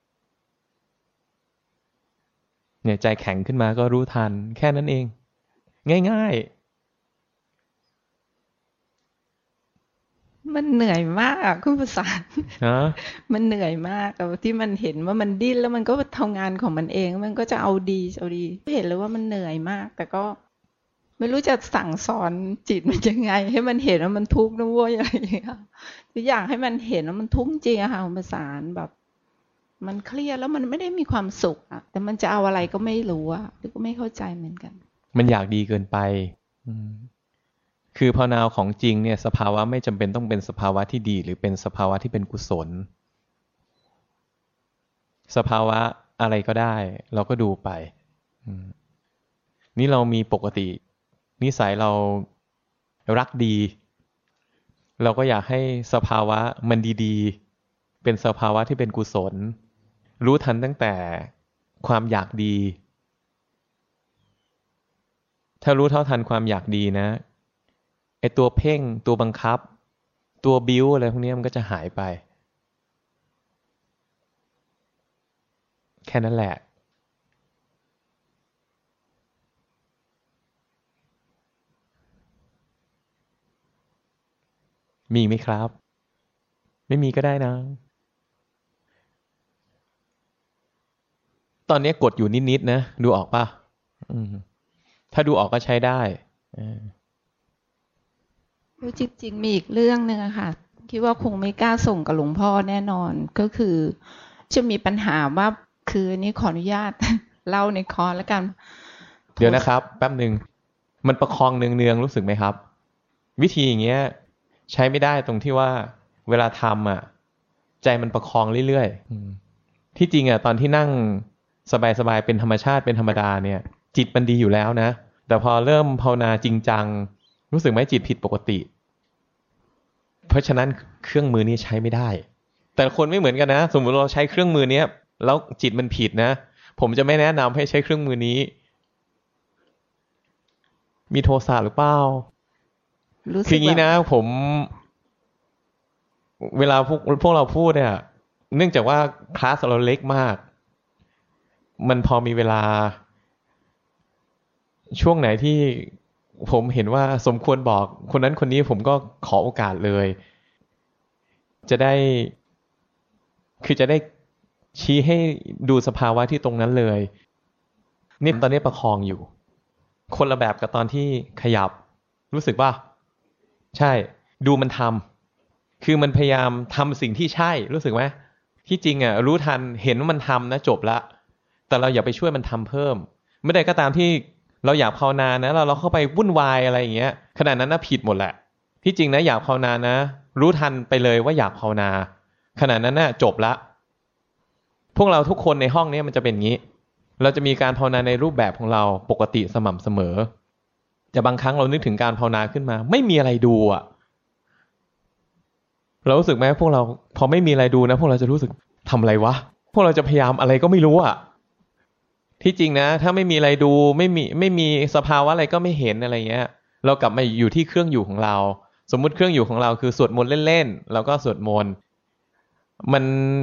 เนี่ยใจแข็งขึ้นมาก็รู้ทันแค่นั้นเองง่ายๆมันเหนื่อยมากคุณประสานมันเหนื่อยมากกับที่มันเห็นว่ามันดิ้นแล้วมันก็ทำงานของมันเองมันก็จะเอาดีเอาดีเห็นเลยว่ามันเหนื่อยมากแต่ก็ไม่รู้จะสั่งสอนจิตมันยังไงให้มันเห็นว่ามันทุกข์นะเว้ยอะไรอย่างเงี้ยคืออยากให้มันเห็นว่ามันทุกข์จริงอะค่ะคุณประสานแบบมันเครียดแล้วมันไม่ได้มีความสุขอะแต่มันจะเอาอะไรก็ไม่รู้อะหรือก็ไม่เข้าใจเหมือนกันมันอยากดีเกินไปคือภาวนาของจริงเนี่ยสภาวะไม่จำเป็นต้องเป็นสภาวะที่ดีหรือเป็นสภาวะที่เป็นกุศลสภาวะอะไรก็ได้เราก็ดูไปนี่เรามีปกตินิสัยเรารักดีเราก็อยากให้สภาวะมันดีๆเป็นสภาวะที่เป็นกุศลรู้ทันตั้งแต่ความอยากดีถ้ารู้เท่าทันความอยากดีนะไอตัวเพ่งตัวบังคับตัวบิ้วอะไรพวกนี้มันก็จะหายไปแค่นั้นแหละมีไหมครับไม่มีก็ได้นะตอนนี้กดอยู่นิดๆนะดูออกป่ะถ้าดูออกก็ใช้ได้จริงๆมีอีกเรื่องนึงอะค่ะคิดว่าคงไม่กล้าส่งกับหลวงพ่อแน่นอนก็คือจะมีปัญหาว่าคือนี้ขออนุญาตเล่าในคอแล้วกันเดี๋ยวนะครับแป๊บนึงมันประคองเนืองๆรู้สึกไหมครับวิธีอย่างเงี้ยใช้ไม่ได้ตรงที่ว่าเวลาทำอ่ะใจมันประคองเรื่อยๆที่จริงอ่ะตอนที่นั่งสบายๆเป็นธรรมชาติเป็นธรรมดาเนี่ยจิตมันดีอยู่แล้วนะแต่พอเริ่มภาวนาจริงจังรู้สึกไหมจิตผิดปกติเพราะฉะนั้นเครื่องมือนี้ใช้ไม่ได้แต่คนไม่เหมือนกันนะสมมติเราใช้เครื่องมือเนี้ยแล้วจิตมันผิดนะผมจะไม่แนะนำให้ใช้เครื่องมือนี้มีโทสะหรือเปล่าคืออย่างนี้นะผมเวลาพวกพวกเราพูดเนี่ยเนื่องจากว่าคลาสเราเล็กมากมันพอมีเวลาช่วงไหนที่ผมเห็นว่าสมควรบอกคนนั้นคนนี้ผมก็ขอโอกาสเลยจะได้คือจะได้ชี้ให้ดูสภาวะที่ตรงนั้นเลยนี่ตอนนี้ประคองอยู่คนละแบบกับตอนที่ขยับรู้สึกว่าใช่ดูมันทำคือมันพยายามทำสิ่งที่ใช่รู้สึกไหมที่จริงอ่ะรู้ทันเห็นว่ามันทำนะจบละแต่เราอย่าไปช่วยมันทำเพิ่มไม่ได้ก็ตามที่เราอยากภาวนานะเราเราเข้าไปวุ่นวายอะไรอย่างเงี้ยขนาดนั้นน่ะผิดหมดแหละที่จริงนะอยากภาวนานะรู้ทันไปเลยว่าอยากภาวนาขนาดนั้นน่ะจบละพวกเราทุกคนในห้องนี้มันจะเป็นอย่างนี้เราจะมีการภาวนาในรูปแบบของเราปกติสม่ำเสมอแต่บางครั้งเรานึกถึงการภาวนาขึ้นมาไม่มีอะไรดูอ่ะเรารู้สึกไหมพวกเราพอไม่มีอะไรดูนะพวกเราจะรู้สึกทำอะไรวะพวกเราจะพยายามอะไรก็ไม่รู้อ่ะที่จริงนะถ้าไม่มีอะไรดูไม่มีไม่มีสภาวะอะไรก็ไม่เห็นอะไรเงี้ยเรากลับมาอยู่ที่เครื่องอยู่ของเราสมมุติเครื่องอยู่ของเราคือสวดมนต์เล่นๆเราก็สวดมนต์มัน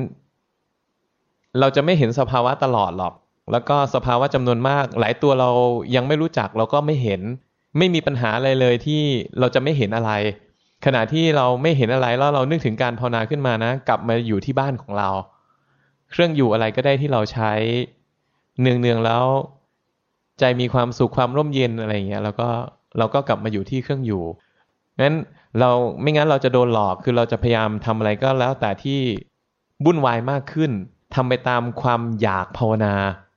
เราจะไม่เห็นสภาวะตลอดหรอกแล้วก็สภาวะจำนวนมากหลายตัวเรายังไม่รู้จักเราก็ไม่เห็นไม่มีปัญหาอะไรเลยที่เราจะไม่เห็นอะไรขณะที่เราไม่เห็นอะไรแล้วเรานึกถึงการภาวนาขึ้นมานะกลับมาอยู่ที่บ้านของเราเครื่องอยู่อะไรก็ได้ที่เราใช้เนืองๆแล้วใจมีความสุขความร่มเย็นอะไรอย่างเงี้ยแล้วก็เราก็กลับมาอยู่ที่เครื่องอยู่งั้นเราไม่งั้นเราจะโดนหลอกคือเราจะพยายามทำอะไรก็แล้วแต่ที่วุ่นวายมากขึ้นทำไปตามความอยากภาวนา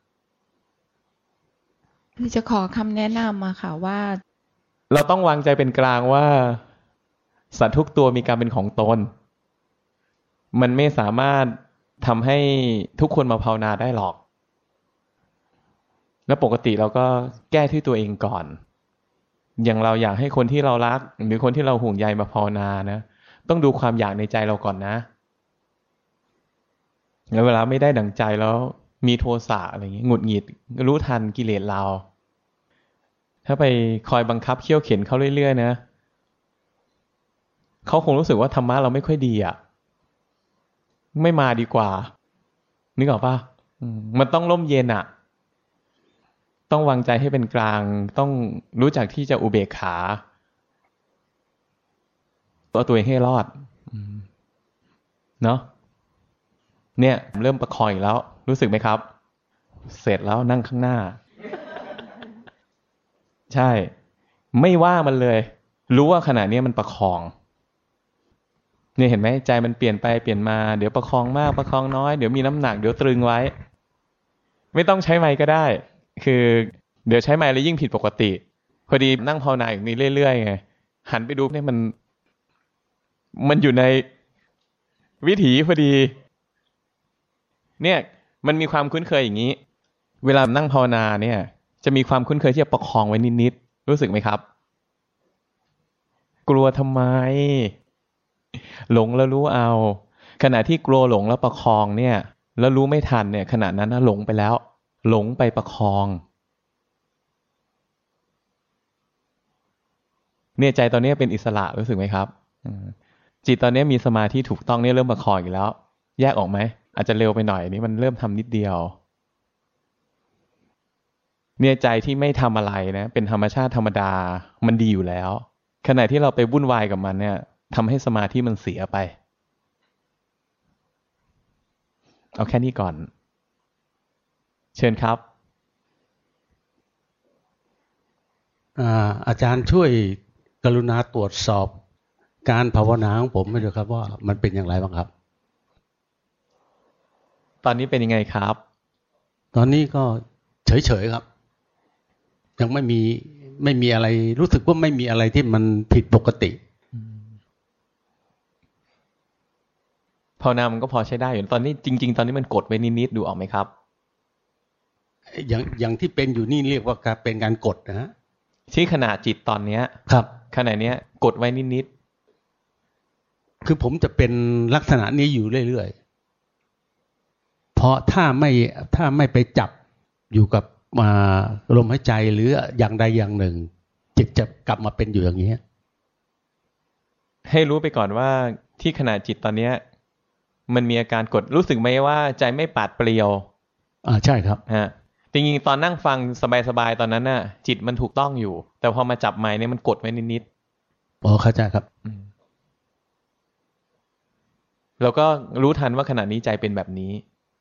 คือจะขอคำแนะนำมาค่ะว่าเราต้องวางใจเป็นกลางว่าสัตว์ทุกตัวมีการเป็นของตนมันไม่สามารถทำให้ทุกคนมาภาวนาได้หรอกแล้วปกติเราก็แก้ที่ตัวเองก่อนอย่างเราอยากให้คนที่เรารักหรือคนที่เราห่วงใยมาภาวนานะต้องดูความอยากในใจเราก่อนนะแล้วเวลาไม่ได้ดั่งใจแล้วมีโทสะอะไรอย่างงี้หงุดหงิดรู้ทันกิเลสเราถ้าไปคอยบังคับเคี่ยวเข็นเขาเรื่อยๆนะเขาคงรู้สึกว่าธรรมะเราไม่ค่อยดีอ่ะไม่มาดีกว่านึกออกป่ะมันต้องร่มเย็นอ่ะต้องวางใจให้เป็นกลางต้องรู้จักที่จะอุเบกขาตัวตัวเองให้รอดเนาะเนี่ยเริ่มประคองอีกแล้วรู้สึกไหมครับเสร็จแล้วนั่งข้างหน้าใช่ไม่ว่ามันเลยรู้ว่าขณะนี้มันประคองเนี่ยเห็นไหมใจมันเปลี่ยนไปเปลี่ยนมาเดี๋ยวประคองมากประคองน้อยเดี๋ยวมีน้ำหนักเดี๋ยวตรึงไว้ไม่ต้องใช้ไมค์ก็ได้คือเดี๋ยวใช้ไมค์แล้วยิ่งผิดปกติพอดีนั่งภาวนาอย่างนี้เรื่อยๆไงหันไปดูเนี่ยมันมันอยู่ในวิถีพอดีเนี่ยมันมีความคุ้นเคยอย่างนี้เวลานั่งภาวนาเนี่ยจะมีความคุ้นเคยที่จะประคองไว้นิดๆรู้สึกไหมครับกลัวทำไมหลงแล้วรู้เอาขณะที่กลัวหลงแล้วประคองเนี่ยแล้วรู้ไม่ทันเนี่ยขณะนั้นนะหลงไปแล้วหลงไปประคองเนี่ยใจตอนนี้เป็นอิสระรู้สึกไหมครับจิตตอนนี้มีสมาธิถูกต้องเนี่ยเริ่มประคองอีกแล้วแยกออกไหมอาจจะเร็วไปหน่อยนี่มันเริ่มทำนิดเดียวเนี่ยใจที่ไม่ทำอะไรนะเป็นธรรมชาติธรรมดามันดีอยู่แล้วขณะที่เราไปวุ่นวายกับมันเนี่ยทำให้สมาธิมันเสียไปเอาแค่นี้ก่อนเชิญครับอ่าอาจารย์ช่วยกรุณาตรวจสอบการภาวนาของผมให้ด้วยครับว่ามันเป็นอย่างไรบ้างครับตอนนี้เป็นยังไงครับตอนนี้ก็เฉยๆครับยังไม่มีไม่มีอะไรรู้สึกว่าไม่มีอะไรที่มันผิดปกติภาวนามันก็พอใช้ได้อยู่ตอนนี้จริงๆตอนนี้มันกดไว้นิดๆดูออกไหมครับอย่างอย่างที่เป็นอยู่นี่เรียกว่าการเป็นการกดนะฮะที่ขณะจิตตอนเนี้ยครับขณะเนี้ยกดไว้นิดคือผมจะเป็นลักษณะนี้อยู่เรื่อยๆเพราะถ้าไม่ถ้าไม่ไปจับอยู่กับมาลมหายใจหรืออย่างใดอย่างหนึ่งจิตจะกลับมาเป็นอยู่อย่างนี้ให้รู้ไปก่อนว่าที่ขณะจิตตอนเนี้ยมันมีอาการกดรู้สึกไหมว่าใจไม่ปาดเปลี่ยวอ่าใช่ครับฮะจริงๆตอนนั่งฟังสบายๆตอนนั้นน่ะจิตมันถูกต้องอยู่แต่พอมาจับไมค์เนี่ยมันกดไว้นิดๆอ๋อเข้าใจครับแล้วก็รู้ทันว่าขณะนี้ใจเป็นแบบนี้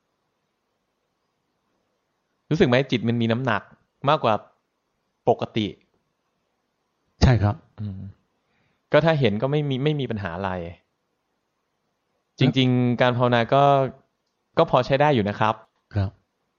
รู้สึกไหมจิตมันมีน้ำหนักมากกว่าปกติใช่ครับก็ถ้าเห็นก็ไม่มีไม่มีปัญหาอะไรจริงๆการภาวนาก็ก็พอใช้ได้อยู่นะครับครับ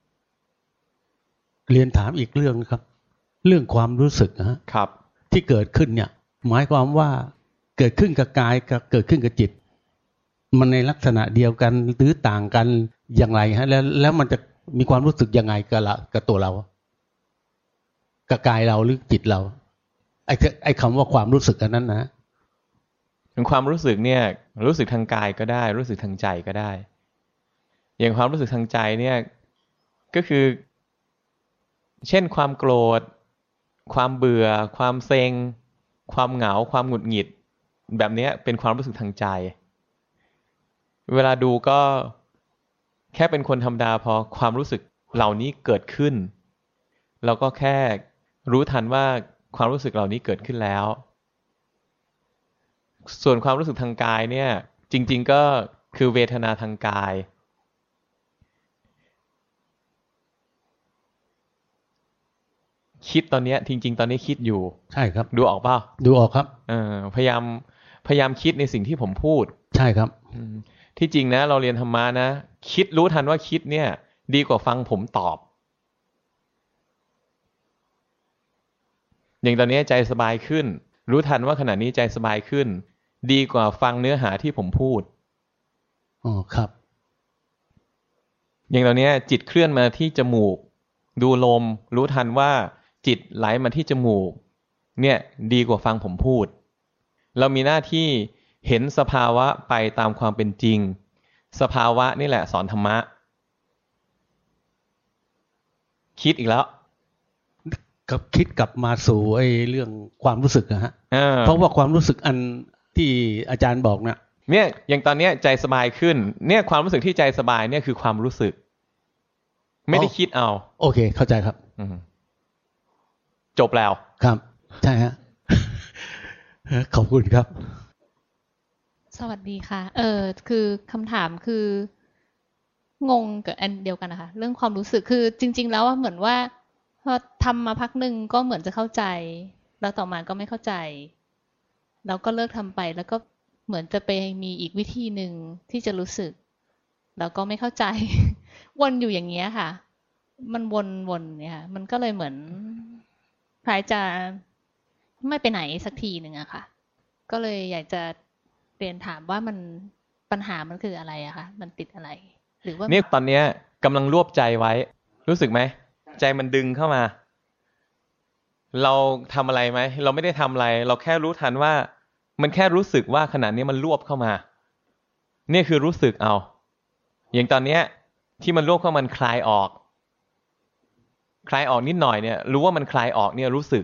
เรียนถามอีกเรื่องครับเรื่องความรู้สึกนะครับที่เกิดขึ้นเนี่ยหมายความว่าเกิดขึ้นกับกายกับเกิดขึ้นกับจิตมันในลักษณะเดียวกันหรือต่างกันอย่างไรฮะแล้วแล้วมันจะมีความรู้สึกยังไงกับละกับตัวเรากับกายเราหรือจิตเราไอ้ไอ้คำว่าความรู้สึกอันนั้นนะถึงความรู้สึกเนี่ยรู้สึกทางกายก็ได้รู้สึกทางใจก็ได้อย่างความรู้สึกทางใจเนี่ยก็คือเช่นความโกรธความเบื่อความเซ็งความเหงาความหงุดหงิดแบบนี้เป็นความรู้สึกทางใจเวลาดูก็แค่เป็นคนธรรมดาพอความรู้สึกเหล่านี้เกิดขึ้นเราก็แค่รู้ทันว่าความรู้สึกเหล่านี้เกิดขึ้นแล้วส่วนความรู้สึกทางกายเนี่ยจริงๆก็คือเวทนาทางกายคิดตอนนี้จริงๆตอนนี้คิดอยู่ใช่ครับดูออกเปล่าดูออกครับเออพยายามพยายามคิดในสิ่งที่ผมพูดใช่ครับที่จริงนะเราเรียนธรรมะนะคิดรู้ทันว่าคิดเนี่ยดีกว่าฟังผมตอบอย่างตอนนี้ใจสบายขึ้นรู้ทันว่าขณะนี้ใจสบายขึ้นดีกว่าฟังเนื้อหาที่ผมพูดอ๋อครับอย่างตอนนี้จิตเคลื่อนมาที่จมูกดูลมรู้ทันว่าจิตไหลมาที่จมูกเนี่ยดีกว่าฟังผมพูดเรามีหน้าที่เห็นสภาวะไปตามความเป็นจริงสภาวะนี่แหละสอนธรรมะคิดอีกแล้วกับคิดกลับมาสู่ไอ้เรื่องความรู้สึกนะฮะเพราะว่าความรู้สึกอันที่อาจารย์บอกเนี่ยเนี่ยอย่างตอนเนี้ยใจสบายขึ้นเนี่ยความรู้สึกที่ใจสบายเนี่ยคือความรู้สึกไม่ได้คิดเอาโอเคเข้าใจครับจบแล้วครับใช่ฮะขอบคุณครับสวัสดีค่ะเออคือคำถามคืองงกับอันเดียวกันนะคะเรื่องความรู้สึกคือจริงๆแล้วเหมือนว่าพอทำมาพักหนึ่งก็เหมือนจะเข้าใจแล้วต่อมาก็ไม่เข้าใจแล้วก็เลิกทำไปแล้วก็เหมือนจะไปมีอีกวิธีหนึ่งที่จะรู้สึกแล้วก็ไม่เข้าใจวนอยู่อย่างเงี้ยค่ะมันวนๆเนี่ยค่ะมันก็เลยเหมือนคล้ายจะไม่ไปไหนสักทีหนึ่งอะค่ะก็เลยอยากจะเรียนถามว่ามันปัญหามันคืออะไรอะคะมันติดอะไรหรือว่านี่ตอนเนี้ยกำลังรวบใจไว้รู้สึกไหมใจมันดึงเข้ามาเราทำอะไรไหมเราไม่ได้ทำอะไรเราแค่รู้ทันว่ามันแค่รู้สึกว่าขณะนี้มันรวบเข้ามานี่คือรู้สึกเอาอย่างตอนเนี้ยที่มันรวบเข้ามันคลายออกคลายออกนิดหน่อยเนี่ยรู้ว่ามันคลายออกเนี่ยรู้สึก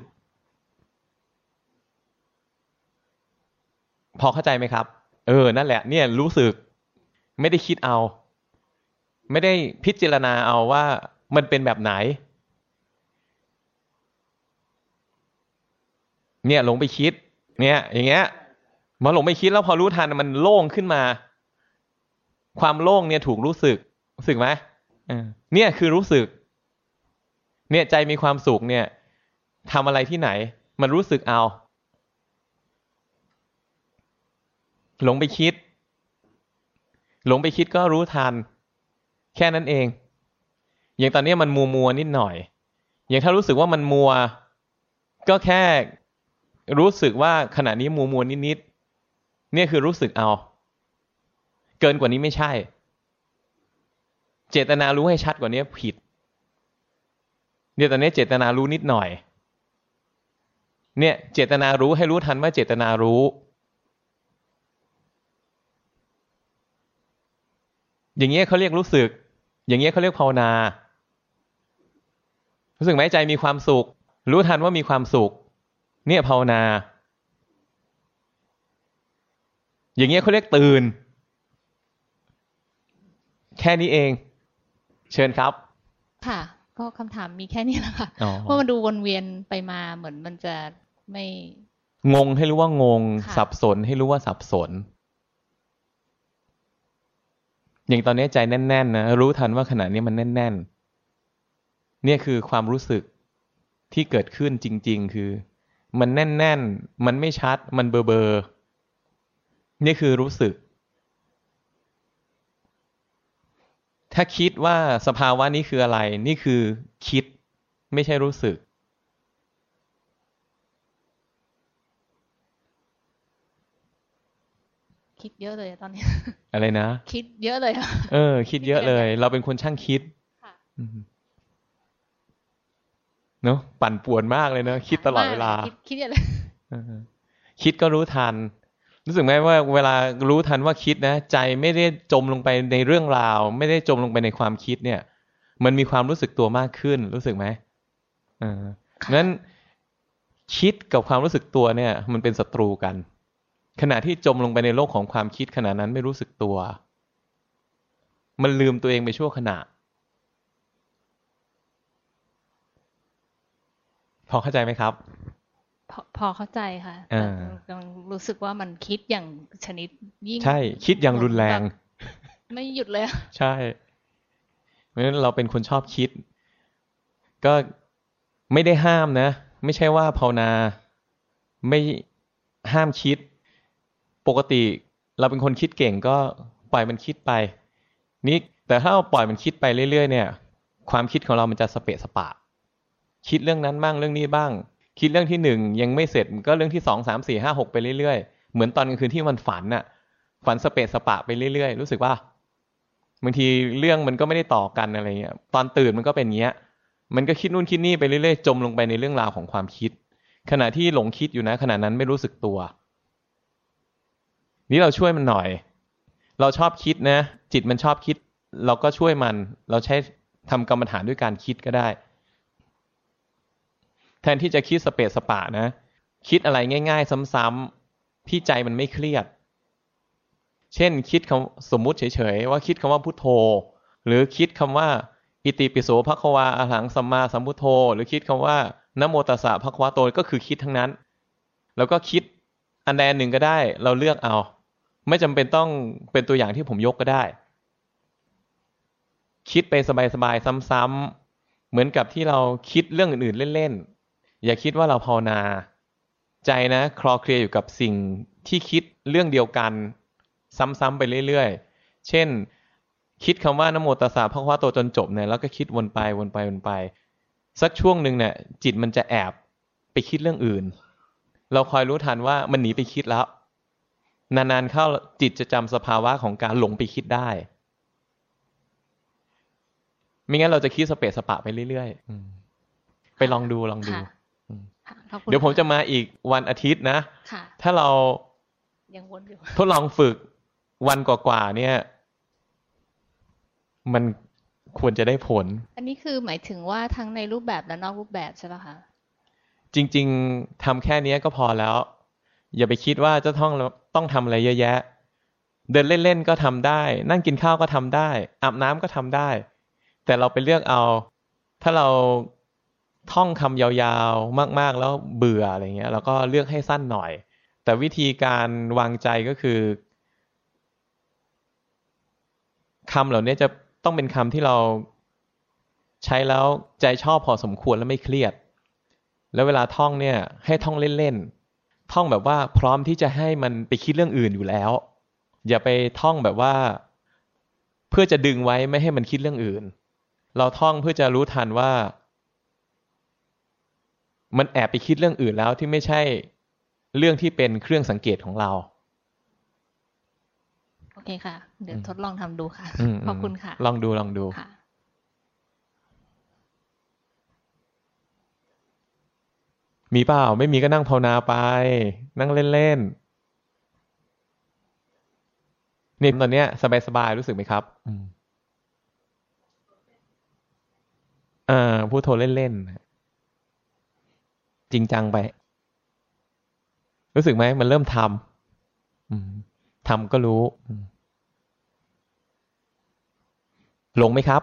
พอเข้าใจไหมครับเออนั่นแหละเนี่ยรู้สึกไม่ได้คิดเอาไม่ได้พิจารณาเอาว่ามันเป็นแบบไหนเนี่ยหลงไปคิดเนี่ยอย่างเงี้ยมาหลงไปคิดแล้วพอรู้ทันมันโล่งขึ้นมาความโล่งเนี่ยถูกรู้สึกรู้สึกไหมเนี่ยคือรู้สึกเนี่ยใจมีความสุขเนี่ยทำอะไรที่ไหนมันรู้สึกเอาหลงไปคิดหลงไปคิดก็รู้ทันแค่นั้นเองอย่างตอนนี้มันมัวมัวนิดหน่อยอย่างถ้ารู้สึกว่ามันมัวก็แค่รู้สึกว่าขณะนี้มัวมัวนิดนิดเนี่ยคือรู้สึกเอาเกินกว่านี้ไม่ใช่เจตนารู้ให้ชัดกว่านี้ผิดเนี่ยตอนนี้เจตนารู้นิดหน่อยเนี่ยเจตนารู้ให้รู้ทันว่าเจตนารู้อย่างเงี้ยเขาเรียกรู้สึกอย่างเงี้ยเขาเรียกภาวนารู้สึกไหมใจมีความสุขรู้ทันว่ามีความสุขเนี่ยภาวนาอย่างเงี้ยเขาเรียกตื่นแค่นี้เองเชิญครับค่ะก็คำถามมีแค่นี้แหละค่ะเพราะมันดูวนเวียนไปมาเหมือนมันจะไม่งงให้รู้ว่างงสับสนให้รู้ว่าสับสนอย่างตอนนี้ใจแน่นๆนะรู้ทันว่าขณะนี้มันแน่นๆเนี่ยคือความรู้สึกที่เกิดขึ้นจริงๆคือมันแน่นๆมันไม่ชัดมันเบลอๆนี่คือรู้สึกถ้าคิดว่าสภาวะนี้คืออะไรนี่คือคิดไม่ใช่รู้สึกคิดเยอะเลยตอนนี้อะไรนะคิดเยอะเลยเออคิดเยอะเลยเราเป็นคนช่างคิดเนาะปั่นป่วนมากเลยเนาะคิดตลอดเวลาคิดเยอะเลยคิดก็รู้ทันรู้สึกไหมว่าเวลารู้ทันว่าคิดนะใจไม่ได้จมลงไปในเรื่องราวไม่ได้จมลงไปในความคิดเนี่ยมันมีความรู้สึกตัวมากขึ้นรู้สึกไหมเอองั้นคิดกับความรู้สึกตัวเนี่ยมันเป็นศัตรูกันขณะที่จมลงไปในโลกของความคิดขณะนั้นไม่รู้สึกตัวมันลืมตัวเองไปชั่วขณะพอเข้าใจไหมครับพอพอเข้าใจค่ะแต่รู้สึกว่ามันคิดอย่างชนิดยิ่งใช่คิดอย่างรุนแรงไม่หยุดเลยใช่เพราะฉะนั้นเราเป็นคนชอบคิดก็ไม่ได้ห้ามนะไม่ใช่ว่าภาวนาไม่ห้ามคิดปกติเราเป็นคนคิดเก่งก็ปล่อยมันคิดไปนี่แต่ถ้าเราปล่อยมันคิดไปเรื่อยๆเนี่ยความคิดของเรามันจะสเปะสปะคิดเรื่องนั้นบ้างเรื่องนี้บ้างคิดเรื่องที่หนึ่งยังไม่เสร็จก็เรื่องที่สองสามสี่ห้าหกไปเรื่อยๆเหมือนตอนกลางคืนที่มันฝันน่ะฝันสเปะสปะไปเรื่อยๆรู้สึกว่าบางทีเรื่องมันก็ไม่ได้ต่อกันอะไรเงี้ยตอนตื่นมันก็เป็นเงี้ยมันก็คิดนู่นคิดนี่ไปเรื่อยๆจมลงไปในเรื่องราวของความคิดขณะที่หลงคิดอยู่นะขณะนั้นไม่รู้สึกตัวนี่เราช่วยมันหน่อยเราชอบคิดนะจิตมันชอบคิดเราก็ช่วยมันเราใช้ทำกรรมฐานด้วยการคิดก็ได้แทนที่จะคิดสเปะสปะนะคิดอะไรง่ายๆซ้ำๆที่ใจมันไม่เครียดเช่นคิดคำสมมุติเฉยๆว่าคิดคำว่าพุทโธหรือคิดคำว่าอิติปิโสภควาอะหังสัมมาสัมพุทโธหรือคิดคำว่านะโมตัสสะภควะโตก็คือคิดทั้งนั้นแล้วก็คิดอันใดอันหนึ่งก็ได้เราเลือกเอาไม่จำเป็นต้องเป็นตัวอย่างที่ผมยกก็ได้คิดไปสบายๆซ้ำๆเหมือนกับที่เราคิดเรื่องอื่นๆเล่นๆอย่าคิดว่าเราภาวนาใจนะคลอเคลียร์อยู่กับสิ่งที่คิดเรื่องเดียวกันซ้ำๆไปเรื่อยๆเช่นคิดคำว่านะโมตัสสะภควะโตจนจบเนี่ยแล้วก็คิดวนไปวนไปวนไปสักช่วงหนึ่งเนี่ยจิตมันจะแอบไปคิดเรื่องอื่นเราคอยรู้ทันว่ามันหนีไปคิดแล้วนานๆเข้าจิตจะจำสภาวะของการหลงไปคิดได้ไม่งั้นเราจะคิดสเปะสปะไปเรื่อยๆไปลองดูลองดูเดี๋ยวผมจะมาอีกวันอาทิตย์นะถ้าเรายังวนอยู่ทดลองฝึกวันกว่าๆเนี่ยมันควรจะได้ผลอันนี้คือหมายถึงว่าทั้งในรูปแบบและนอกรูปแบบใช่ป่ะคะจริงๆทำแค่นี้ก็พอแล้วอย่าไปคิดว่าจะต้องต้องทำอะไรเยอะแยะเดินเล่นๆก็ทำได้นั่งกินข้าวก็ทำได้อาบน้ำก็ทำได้แต่เราไปเลือกเอาถ้าเราท่องคำยาวๆมากๆแล้วเบื่ออะไรเงี้ยเราก็เลือกให้สั้นหน่อยแต่วิธีการวางใจก็คือคำเหล่านี้จะต้องเป็นคำที่เราใช้แล้วใจชอบพอสมควรและไม่เครียดแล้วเวลาท่องเนี่ยให้ท่องเล่นๆท่องแบบว่าพร้อมที่จะให้มันไปคิดเรื่องอื่นอยู่แล้วอย่าไปท่องแบบว่าเพื่อจะดึงไว้ไม่ให้มันคิดเรื่องอื่นเราท่องเพื่อจะรู้ทันว่ามันแอบไปคิดเรื่องอื่นแล้วที่ไม่ใช่เรื่องที่เป็นเครื่องสังเกตของเราโอเคค่ะเดี๋ยวทดลองทำดูค่ะขอบคุณค่ะลองดูลองดูมีเปล่าไม่มีก็นั่งภาวนาไปนั่งเล่นๆนี่ตอนเนี้ยสบายๆรู้สึกไหมครับอ่าพูดโทรเล่นๆจริงจังไปรู้สึกไหมมันเริ่มทำทำก็รู้หลงไหมครับ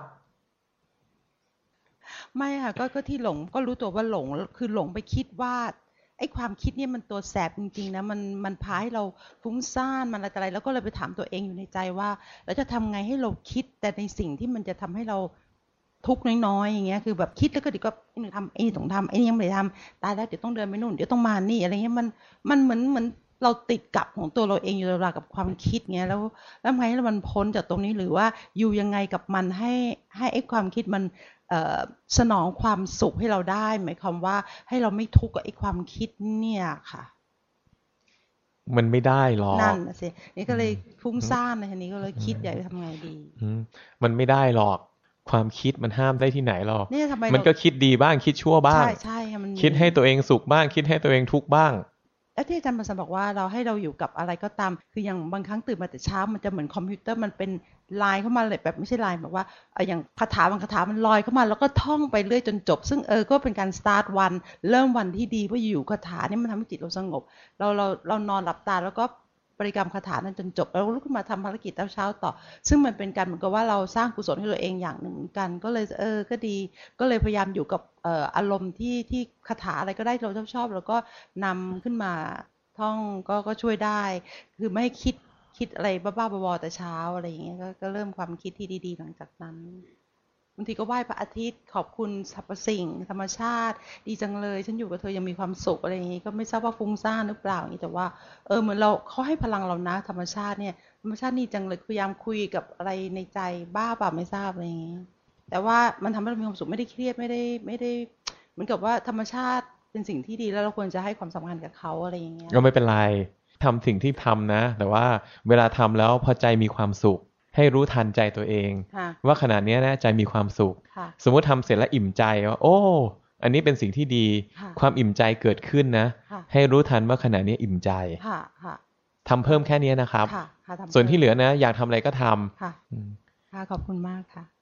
ไม่ค่ะก็ก็ที่หลงก็รู้ตัวว่าหลงคือหลงไปคิดว่าไอ้ความคิดเนี่ยมันตัวแสบจริงๆนะมันมันพาให้เราฟุ้งซ่านมันอะไรอะไรแล้วก็เลยไปถามตัวเองอยู่ในใจว่าแล้วจะทำไงให้เราคิดแต่ในสิ่งที่มันจะทำให้เราทุกข์น้อยๆอย่างเงี้ยคือแบบคิดแล้วก็เดี๋ยวก็ไอ้หนูทำไอ้นี่ต้องทำไอ้นี่ยังไม่ได้ทำตายแล้วเดี๋ยวต้องเดินไปนู่นเดี๋ยวต้องมานี่อะไรเงี้ยมันมันเหมือนเหมือนเราติดกับของตัวเราเองอยู่ตลอดกับความคิดเงี้ยแล้วแล้วทำไงให้มันพ้นจากตรงนี้หรือว่าอยู่ยังไงกับมันให้ให้ไอ้ความคิดมันสนองความสุขให้เราได้หมายความว่าให้เราไม่ทุกข์กับไอ้ความคิดเนี่ยค่ะมันไม่ได้หรอกนั่นสินี่ก็เลยฟุ้งซ่านในทีนี้ก็เลยคิดอยากจะทำไงดีมันไม่ได้หรอกความคิดมันห้ามได้ที่ไหนหรอกเนี่ยทำไมมันก็คิดดีบ้างคิดชั่วบ้างใช่ใช่มันคิดให้ตัวเองสุขบ้างคิดให้ตัวเองทุกข์บ้างแล้วที่อาจารย์ประสันบอกว่าเราให้เราอยู่กับอะไรก็ตามคืออย่างบางครั้งตื่นมาแต่เช้ามันจะเหมือนคอมพิวเตอร์มันเป็นไลน์เข้ามาเลยแบบไม่ใช่ไลน์แบบว่าอย่างคาถาบางคาถามันลอยเข้ามาแล้วก็ท่องไปเรื่อยจนจบซึ่งเออก็เป็นการสตาร์ทวันเริ่มวันที่ดีเพราะอยู่คาถานี่มันทำให้จิตเราสงบเราเราเรานอนหลับตาแล้วก็บริกรรมคาถานั้นจนจบแล้วลุกขึ้นมาทำภารกิจเช้าต่อซึ่งมันเป็นการเหมือนกับว่าเราสร้างกุศลให้ตัวเองอย่างหนึ่งกันก็เลยเออก็ดีก็เลยพยายามอยู่กับเอ่ออารมณ์ที่ที่คาถาอะไรก็ได้เราชอบชอบแล้วก็นำขึ้นมาท่องก็ก็ช่วยได้คือไม่คิดคิดอะไรบ้าๆบอๆแต่เช้าอะไรอย่างเงี้ย ก, ก็เริ่มความคิดที่ดีๆหลังจากนั้นบางทีก็ไหว้พระอาทิตย์ขอบคุณสรรพสิ่งธรรมชาติดีจังเลยฉันอยู่กับเธอยังมีความสุขอะไรอย่างงี้ก็ไม่ทราบว่าฟุ้งซ่านหรือเปล่าอย่างนี้แต่ว่าเออเหมือนเราเขาให้พลังเรานะธรรมชาติเนี่ยธรรมชาตินี่จังเลยพยายามคุยกับอะไรในใจบ้าเปล่าไม่ทราบอะไรอย่างงี้แต่ว่ามันทำให้เรามีความสุขไม่ได้เครียดไม่ได้ไม่ได้เหมือนกับว่าธรรมชาติเป็นสิ่งที่ดีแล้วเราควรจะให้ความสำคัญกับเขาอะไรอย่างเงี้ยก็ไม่เป็นไรทำสิ่งที่ทำนะแต่ว่าเวลาทำแล้วพอใจมีความสุขให้รู้ทันใจตัวเองว่าขณะนี้นะใจมีความสุขสมมติทำเสร็จแล้วอิ่มใจว่าโอ้อันนี้เป็นสิ่งที่ดีความอิ่มใจเกิดขึ้นนะให้รู้ทันว่าขณะนี้อิ่มใจทำเพิ่มแค่นี้นะครับส่วนที่เหลือนะอยากทำอะไรก็ทำค่ะขอบคุณมากค่ะ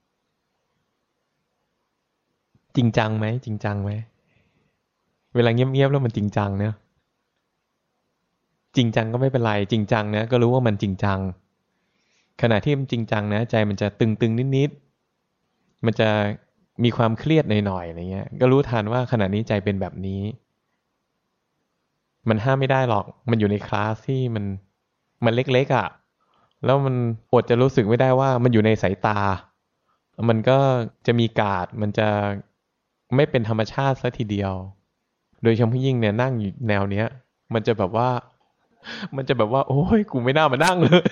จริงจังไหมจริงจังไหมเวลาเงียบๆแล้วมันจริงจังเนอะจริงจังก็ไม่เป็นไรจริงจังนะก็รู้ว่ามันจริงจังขณะที่มันจริงจังนะใจมันจะตึงๆนิดๆมันจะมีความเครียดหน่อยๆอะไรเงี้ยก็รู้ทันว่าขณะนี้ใจเป็นแบบนี้มันห้ามไม่ได้หรอกมันอยู่ในคลาสที่มันมันเล็กๆอ่ะแล้วมันอดจะรู้สึกไม่ได้ว่ามันอยู่ในสายตามันก็จะมีกาดมันจะไม่เป็นธรรมชาติซะทีเดียวโดยเฉพาะยิ่งเนี่ยนั่งอยู่แนวเนี้ยมันจะแบบว่ามันจะแบบว่าโอ้ยกูไม่น่ามานั่งเลย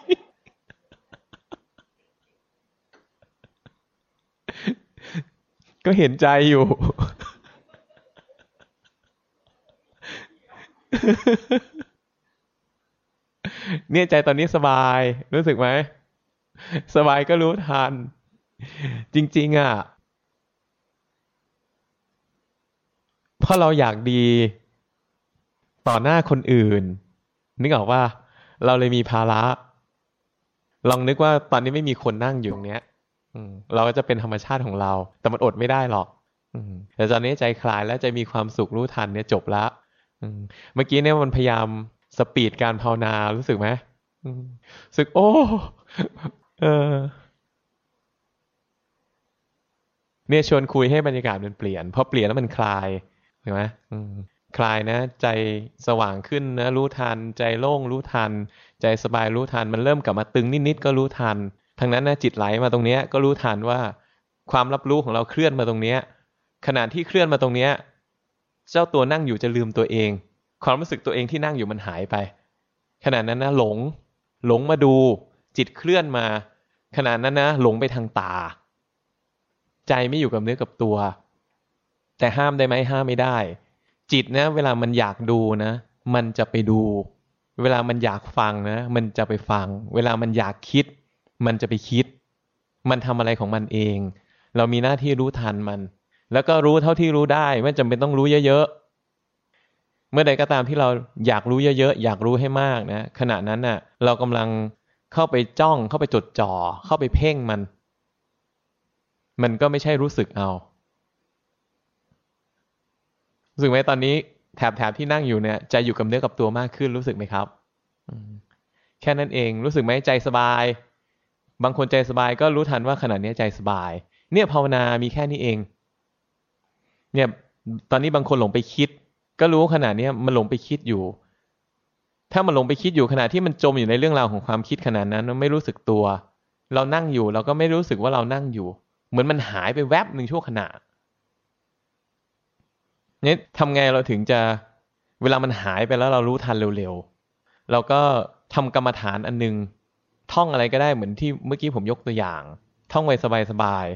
ก็เห็นใจอยู่เนี่ยใจตอนนี้สบายรู้สึกไหมสบายก็รู้ทันจริงๆอ่ะเพราะเราอยากดีต่อหน้าคนอื่นนึกออกว่าเราเลยมีภาระลองนึกว่าตอนนี้ไม่มีคนนั่งอยู่ตรงเนี้ยเราก็จะเป็นธรรมชาติของเราแต่มันอดไม่ได้หรอกแต่ตอนนี้ใจคลายแล้วใจมีความสุขรู้ทันเนี่ยจบแล้วเมื่อกี้เนี่ยมันพยายามสปีดการภาวนารู้สึกไหมรู้สึกโอ้เออเนี่ยชวนคุยให้บรรยากาศมันเปลี่ยนพอเปลี่ยนแล้วมันคลายเห็นไหมคลายนะใจสว่างขึ้นนะรู้ทันใจโล่งรู้ทันใจสบายรู้ทันมันเริ่มกลับมาตึงนิดๆก็รู้ทันทั้งนั้นนะจิตไหลมาตรงนี้ก็รู้ทันว่าความรับรู้ของเราเคลื่อนมาตรงนี้ขณะที่เคลื่อนมาตรงนี้เจ้าตัวนั่งอยู่จะลืมตัวเองความรู้สึกตัวเองที่นั่งอยู่มันหายไปขณะนั้นนะหลงหลงมาดูจิตเคลื่อนมาขณะนั้นนะหลงไปทางตาใจไม่อยู่กับเนื้อกับตัวแต่ห้ามได้ไหมห้ามไม่ได้จิตนะเวลามันอยากดูนะมันจะไปดูเวลามันอยากฟังนะมันจะไปฟังเวลามันอยากคิดมันจะไปคิดมันทำอะไรของมันเองเรามีหน้าที่รู้ทันมันแล้วก็รู้เท่าที่รู้ได้ไม่จำเป็นต้องรู้เยอะๆเมื่อใดก็ตามที่เราอยากรู้เยอะๆอยากรู้ให้มากนะขณะนั้นน่ะเรากำลังเข้าไปจ้องเข้าไปจดจ่อเข้าไปเพ่งมันมันก็ไม่ใช่รู้สึกเอารู้สึกไหมตอนนี้แถบแถบที่นั่งอยู่เนี่ยใจอยู่กับเนื้อกับตัวมากขึ้นรู้สึกไหมครับแค่นั้นเองรู้สึกไหมใจสบายบางคนใจสบายก็รู้ทันว่าขณะนี้ใจสบายเนี่ยภาวนามีแค่นี้เองเนี่ยตอนนี้บางคนหลงไปคิดก็รู้ขณะนี้มันหลงไปคิดอยู่ถ้ามันหลงไปคิดอยู่ขณะที่มันจมอยู่ในเรื่องราวของความคิดขนาดนั้นมันไม่รู้สึกตัวเรานั่งอยู่เราก็ไม่รู้สึกว่าเรานั่งอยู่เหมือนมันหายไปแวบหนึ่งชั่วขณะเนี่ยทำไงเราถึงจะเวลามันหายไปแล้วเรารู้ทันเร็วๆเราก็ทำกรรมฐานอันนึงท่องอะไรก็ได้เหมือนที่เมื่อกี้ผมยกตัวอย่างท่องไว้สบาย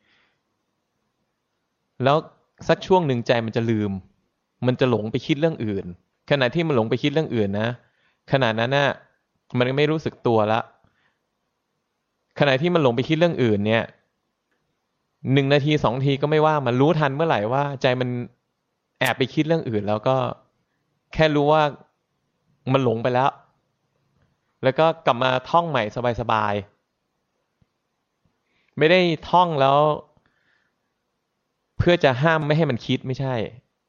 ๆแล้วสักช่วงหนึ่งใจมันจะลืมมันจะหลงไปคิดเรื่องอื่นขณะที่มันหลงไปคิดเรื่องอื่นนะขณะนั้นน่ะมันไม่รู้สึกตัวละขณะที่มันหลงไปคิดเรื่องอื่นเนี่ยหนึ่งนาทีสองนาทีก็ไม่ว่ามันรู้ทันเมื่อไหร่ว่าใจมันแอบไปคิดเรื่องอื่นแล้วก็แค่รู้ว่ามันหลงไปแล้วแล้วก็กลับมาท่องใหม่สบายๆไม่ได้ท่องแล้วเพื่อจะห้ามไม่ให้มันคิดไม่ใช่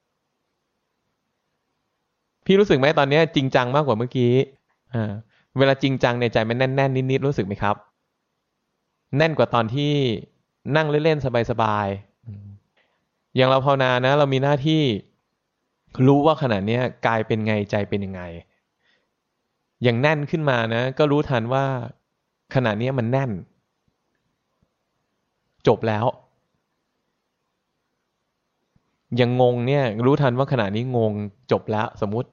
พี่รู้สึกไหมตอนนี้จริงจังมากกว่าเมื่อกี้อ่าเวลาจริงจังในใจมันแน่นๆนิดๆรู้สึกไหมครับแน่นกว่าตอนที่นั่งเล่นๆสบายๆอย่างเราภาวนานะเรามีหน้าที่รู้ว่าขณะนี้กายเป็นไงใจเป็นยังไงอย่างแน่นขึ้นมานะก็รู้ทันว่าขณะนี้มันแน่นจบแล้วอย่างงงเนี่ยรู้ทันว่าขณะนี้งงจบแล้วสมมุติ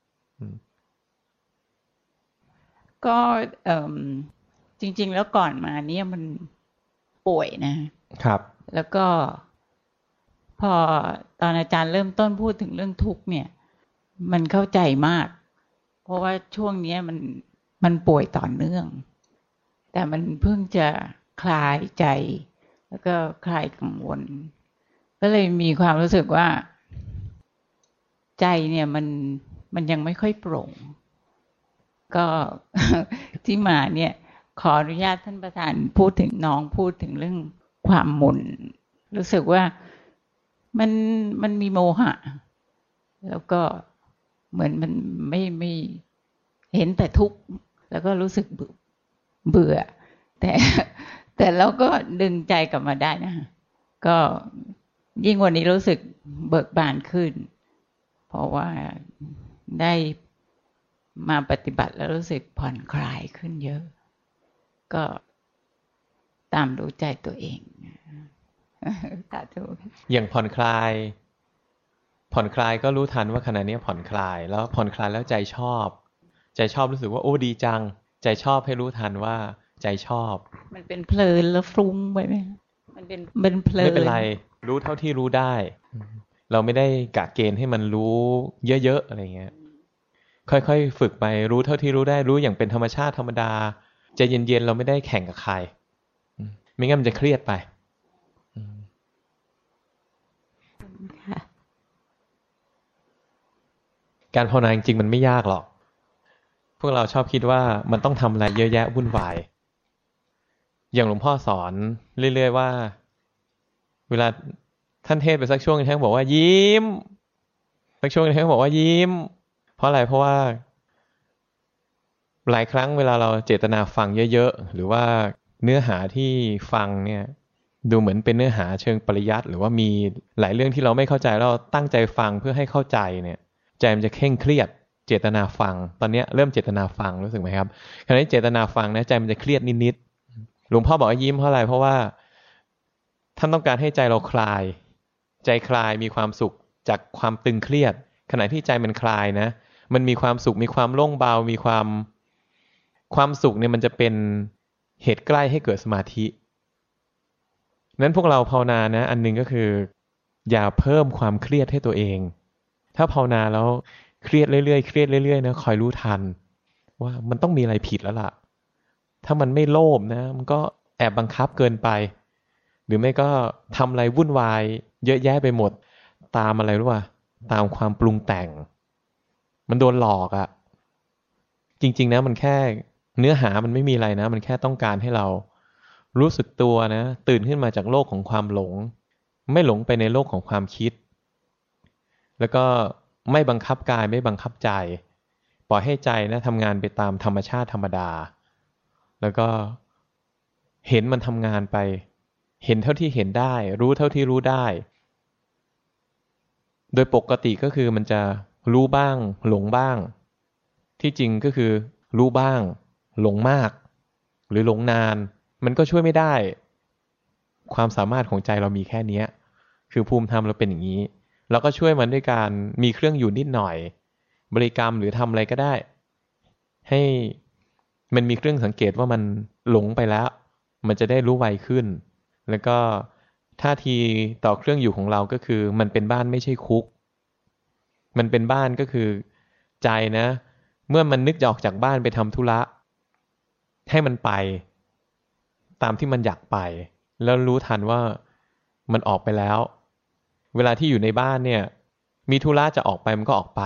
ก็เอ่อจริงๆแล้วก่อนมาเนี่ยมันป่วยนะครับแล้วก็พอตอนอาจารย์เริ่มต้นพูดถึงเรื่องทุกข์เนี่ยมันเข้าใจมากเพราะว่าช่วงนี้มันมันป่วยต่อเนื่องแต่มันเพิ่งจะคลายใจแล้วก็คลายกังวลก็เลยมีความรู้สึกว่าใจเนี่ยมันมันยังไม่ค่อยโปร่งก็ที่มาเนี่ยขออนุญาตท่านประธานพูดถึงน้องพูดถึงเรื่องความหม่นรู้สึกว่ามันมันมีโมหะแล้วก็เหมือนมันไม่ไม่เห็นแต่ทุกข์แล้วก็รู้สึกเบื่อแต่แต่เราก็ดึงใจกลับมาได้นะก็ยิ่งวันนี้รู้สึกเบิกบานขึ้นเพราะว่าได้มาปฏิบัติแล้วรู้สึกผ่อนคลายขึ้นเยอะก็ตามรู้ใจตัวเองสาธุอย่างผ่อนคลายผ่อนคลายก็รู้ทันว่าขณะนี้ผ่อนคลายแล้วผ่อนคลายแล้วใจชอบใจชอบรู้สึกว่าโอ้ดีจังใจชอบให้รู้ทันว่าใจชอบมันเป็นเพลินแล้วฟรุ้งไปไหมมันเป็นเป็นเพลินไม่เป็นไรรู้เท่าที่รู้ได้เราไม่ได้กะเกณฑ์ให้มันรู้เยอะๆอะไรเงี้ยค่อยๆฝึกไปรู้เท่าที่รู้ได้รู้อย่างเป็นธรรมชาติธรรมดาใจเย็นๆเราไม่ได้แข่งกับใครไม่งั้นมันจะเครียดไปการภาวนาจริงๆมันไม่ยากหรอกพวกเราชอบคิดว่ามันต้องทำอะไรเยอะแยะวุ่นวายอย่างหลวงพ่อสอนเรื่อยๆว่าเวลาท่านเทศไปสักช่วงนึงท่านบอกว่ายิ้มสักช่วงนึงท่านบอกว่ายิ้มเพราะอะไรเพราะว่าหลายครั้งเวลาเราเจตนาฟังเยอะๆหรือว่าเนื้อหาที่ฟังเนี่ยดูเหมือนเป็นเนื้อหาเชิงปริยัติหรือว่ามีหลายเรื่องที่เราไม่เข้าใจเราตั้งใจฟังเพื่อให้เข้าใจเนี่ยใจมันจะเคร่งเครียดเจตนาฟังตอนนี้เริ่มเจตนาฟังรู้สึกไหมครับขณะที่เจตนาฟังนะใจมันจะเครียดนิดๆหลวงพ่อบอกว่ายิ้มเพราะอะไรเพราะว่าท่านต้องการให้ใจเราคลายใจคลายมีความสุขจากความตึงเครียดขณะที่ใจมันคลายนะมันมีความสุขมีความโล่งเบามีความความสุขเนี่ยมันจะเป็นเหตุใกล้ให้เกิดสมาธินั้นพวกเราภาวนานะอันนึงก็คืออย่าเพิ่มความเครียดให้ตัวเองถ้าภาวนาแล้วเครียดเรื่อยๆเครียดเรื่อยๆนะคอยรู้ทันว่ามันต้องมีอะไรผิดแล้วล่ะถ้ามันไม่โลภนะมันก็แอบบังคับเกินไปหรือไม่ก็ทำอะไรวุ่นวายเยอะแยะไปหมดตามอะไรรู้ป่ะตามความปรุงแต่งมันโดนหลอกอะจริงๆนะมันแค่เนื้อหามันไม่มีอะไรนะมันแค่ต้องการให้เรารู้สึกตัวนะตื่นขึ้นมาจากโลกของความหลงไม่หลงไปในโลกของความคิดแล้วก็ไม่บังคับกายไม่บังคับใจปล่อยให้ใจนะทำงานไปตามธรรมชาติธรรมดาแล้วก็เห็นมันทำงานไปเห็นเท่าที่เห็นได้รู้เท่าที่รู้ได้โดยปกติก็คือมันจะรู้บ้างหลงบ้างที่จริงก็คือรู้บ้างหลงมากหรือหลงนานมันก็ช่วยไม่ได้ความสามารถของใจเรามีแค่นี้คือภูมิธรรมเราเป็นอย่างนี้เราก็ช่วยมันด้วยการมีเครื่องอยู่นิดหน่อยบริกรรมหรือทำอะไรก็ได้ให้มันมีเครื่องสังเกตว่ามันหลงไปแล้วมันจะได้รู้ไวขึ้นแล้วก็ท่าทีต่อเครื่องอยู่ของเราก็คือมันเป็นบ้านไม่ใช่คุกมันเป็นบ้านก็คือใจนะเมื่อมันนึกจะออกจากบ้านไปทำธุระให้มันไปตามที่มันอยากไปแล้วรู้ทันว่ามันออกไปแล้วเวลาที่อยู่ในบ้านเนี่ยมีธุระจะออกไปมันก็ออกไป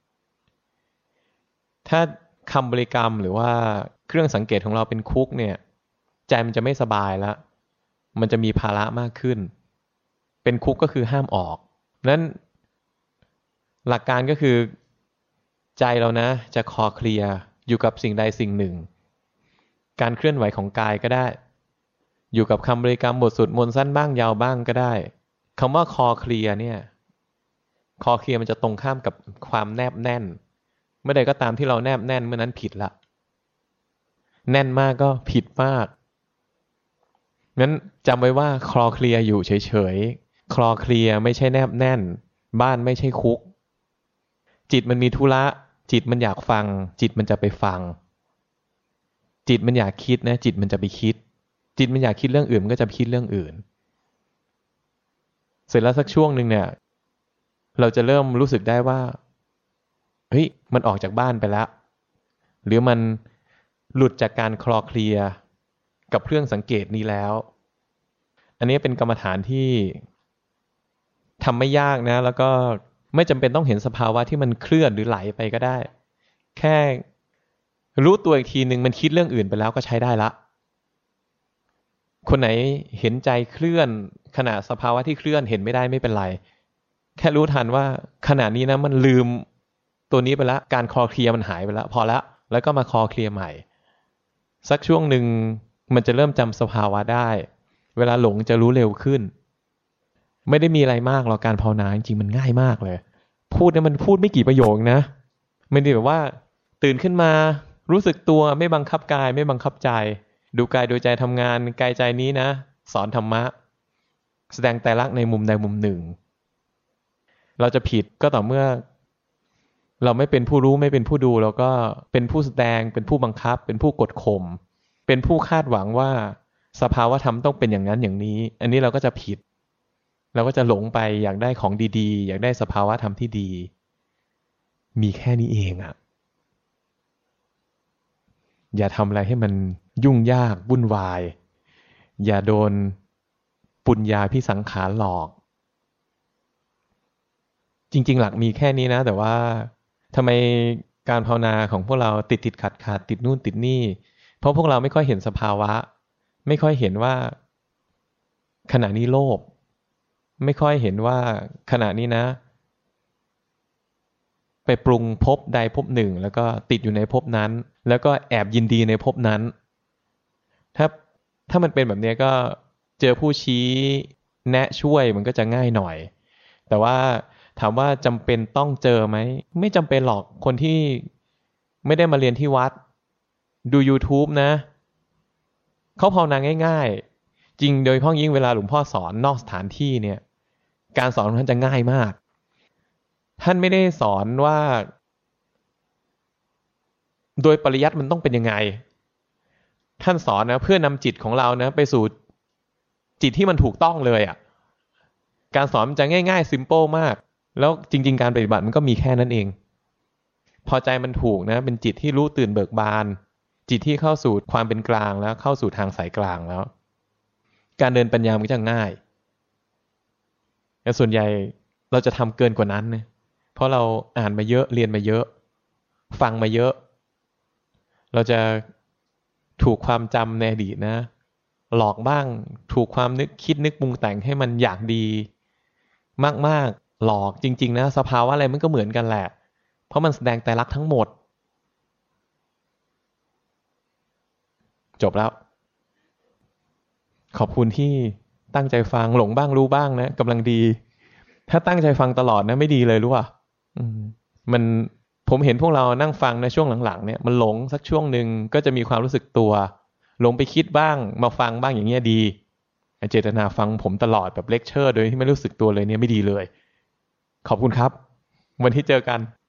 ถ้าคำบริกรรมหรือว่าเครื่องสังเกตของเราเป็นคุกเนี่ยใจมันจะไม่สบายแล้วมันจะมีภาระมากขึ้นเป็นคุกก็คือห้ามออกนั้นหลักการก็คือใจเรานะจะคลอเคลียร์อยู่กับสิ่งใดสิ่งหนึ่งการเคลื่อนไหวของกายก็ได้อยู่กับคำบริกรรมบทสวดมนต์สั้นบ้างยาวบ้างก็ได้คำว่าคลอเคลียร์เนี่ยคลอเคลียร์มันจะตรงข้ามกับความแนบแน่นเมื่อใดก็ตามที่เราแนบแน่นเมื่อนั้นผิดละแน่นมากก็ผิดมากงั้นจำไว้ว่าคลอเคลียร์อยู่เฉยๆคลอเคลียร์ไม่ใช่แนบแน่นบ้านไม่ใช่คุกจิตมันมีธุระจิตมันอยากฟังจิตมันจะไปฟังจิตมันอยากคิดนะจิตมันจะไปคิดจิตมันอยากคิดเรื่องอื่นมันก็จะคิดเรื่องอื่นเสร็จแล้วสักช่วงหนึ่งเนี่ยเราจะเริ่มรู้สึกได้ว่าเฮ้ยมันออกจากบ้านไปแล้วหรือมันหลุดจากการคลอเคลียร์กับเครื่องสังเกตนี้แล้วอันนี้เป็นกรรมฐานที่ทำไม่ยากนะแล้วก็ไม่จำเป็นต้องเห็นสภาวะที่มันเคลื่อนหรือไหลไปก็ได้แค่รู้ตัวอีกทีนึงมันคิดเรื่องอื่นไปแล้วก็ใช้ได้ละคนไหนเห็นใจเคลื่อนขณะสภาวะที่เคลื่อนเห็นไม่ได้ไม่เป็นไรแค่รู้ทันว่าขณะนี้นะมันลืมตัวนี้ไปแล้วการคลอเคลียร์มันหายไปแล้วพอแล้วแล้วก็มาคลอเคลียร์ใหม่สักช่วงหนึ่งมันจะเริ่มจำสภาวะได้เวลาหลงจะรู้เร็วขึ้นไม่ได้มีอะไรมากหรอกการภาวนาจริงๆมันง่ายมากเลยพูดเนี่ยมันพูดไม่กี่ประโยคนะไม่ได้แบบว่าตื่นขึ้นมารู้สึกตัวไม่บังคับกายไม่บังคับใจดูกายดูใจทำงานกายใจนี้นะสอนธรรมะแสดงไตรลักษณ์ในมุมใดมุมหนึ่งเราจะผิดก็ต่อเมื่อเราไม่เป็นผู้รู้ไม่เป็นผู้ดูเราก็เป็นผู้แสดงเป็นผู้บังคับเป็นผู้กดข่มเป็นผู้คาดหวังว่าสภาวะธรรมต้องเป็นอย่างนั้นอย่างนี้อันนี้เราก็จะผิดเราก็จะหลงไปอยากได้ของดีๆอยากได้สภาวะธรรมที่ดีมีแค่นี้เองอ่ะอย่าทำอะไรให้มันยุ่งยากวุ่นวายอย่าโดนปุญญาพิสังขารหลอกจริงๆหลักมีแค่นี้นะแต่ว่าทำไมการภาวนาของพวกเราติดติดขัดขัดติดนู่นติดนี่เพราะพวกเราไม่ค่อยเห็นสภาวะไม่ค่อยเห็นว่าขณะนี้โลภไม่ค่อยเห็นว่าขณะนี้นะไปปรุงภพใดภพหนึ่งแล้วก็ติดอยู่ในภพนั้นแล้วก็แอบยินดีในภพนั้นถ้าถ้ามันเป็นแบบนี้ก็เจอผู้ชี้แนะช่วยมันก็จะง่ายหน่อยแต่ว่าถามว่าจำเป็นต้องเจอไหมไม่จำเป็นหรอกคนที่ไม่ได้มาเรียนที่วัดดู YouTube นะเขาภาวนาง่ายๆจริงโดยเฉพาะยิ่งเวลาหลวงพ่อสอนนอกสถานที่เนี่ยการสอนของท่านจะง่ายมากท่านไม่ได้สอนว่าโดยปริยัติมันต้องเป็นยังไงท่านสอนนะเพื่อนำจิตของเรานะไปสู่จิตที่มันถูกต้องเลยอ่ะการสอนมันจะง่ายๆซิมเปิลมากแล้วจริงๆการปฏิบัติมันก็มีแค่นั้นเองพอใจมันถูกนะเป็นจิตที่รู้ตื่นเบิกบานจิตที่เข้าสู่ความเป็นกลางแล้วเข้าสู่ทางสายกลางแล้วการเดินปัญญามันก็จะง่ายแต่ส่วนใหญ่เราจะทำเกินกว่านั้นนะเพราะเราอ่านมาเยอะเรียนมาเยอะฟังมาเยอะเราจะถูกความจำในอดีตนะหลอกบ้างถูกความนึกคิดนึกปรุงแต่งให้มันอยากดีมากๆหลอกจริงๆนะสภาวะอะไรมันก็เหมือนกันแหละเพราะมันแสดงไตรลักษณ์ทั้งหมดจบแล้วขอบคุณที่ตั้งใจฟังหลงบ้างรู้บ้างนะกำลังดีถ้าตั้งใจฟังตลอดนะไม่ดีเลยรู้ป่ะมันผมเห็นพวกเรานั่งฟังในช่วงหลังๆเนี่ยมันหลงสักช่วงหนึ่งก็จะมีความรู้สึกตัวหลงไปคิดบ้างมาฟังบ้างอย่างเงี้ยดีเจตนาฟังผมตลอดแบบเลคเชอร์โดยที่ไม่รู้สึกตัวเลยเนี่ยไม่ดีเลยขอบคุณครับวันที่เจอกัน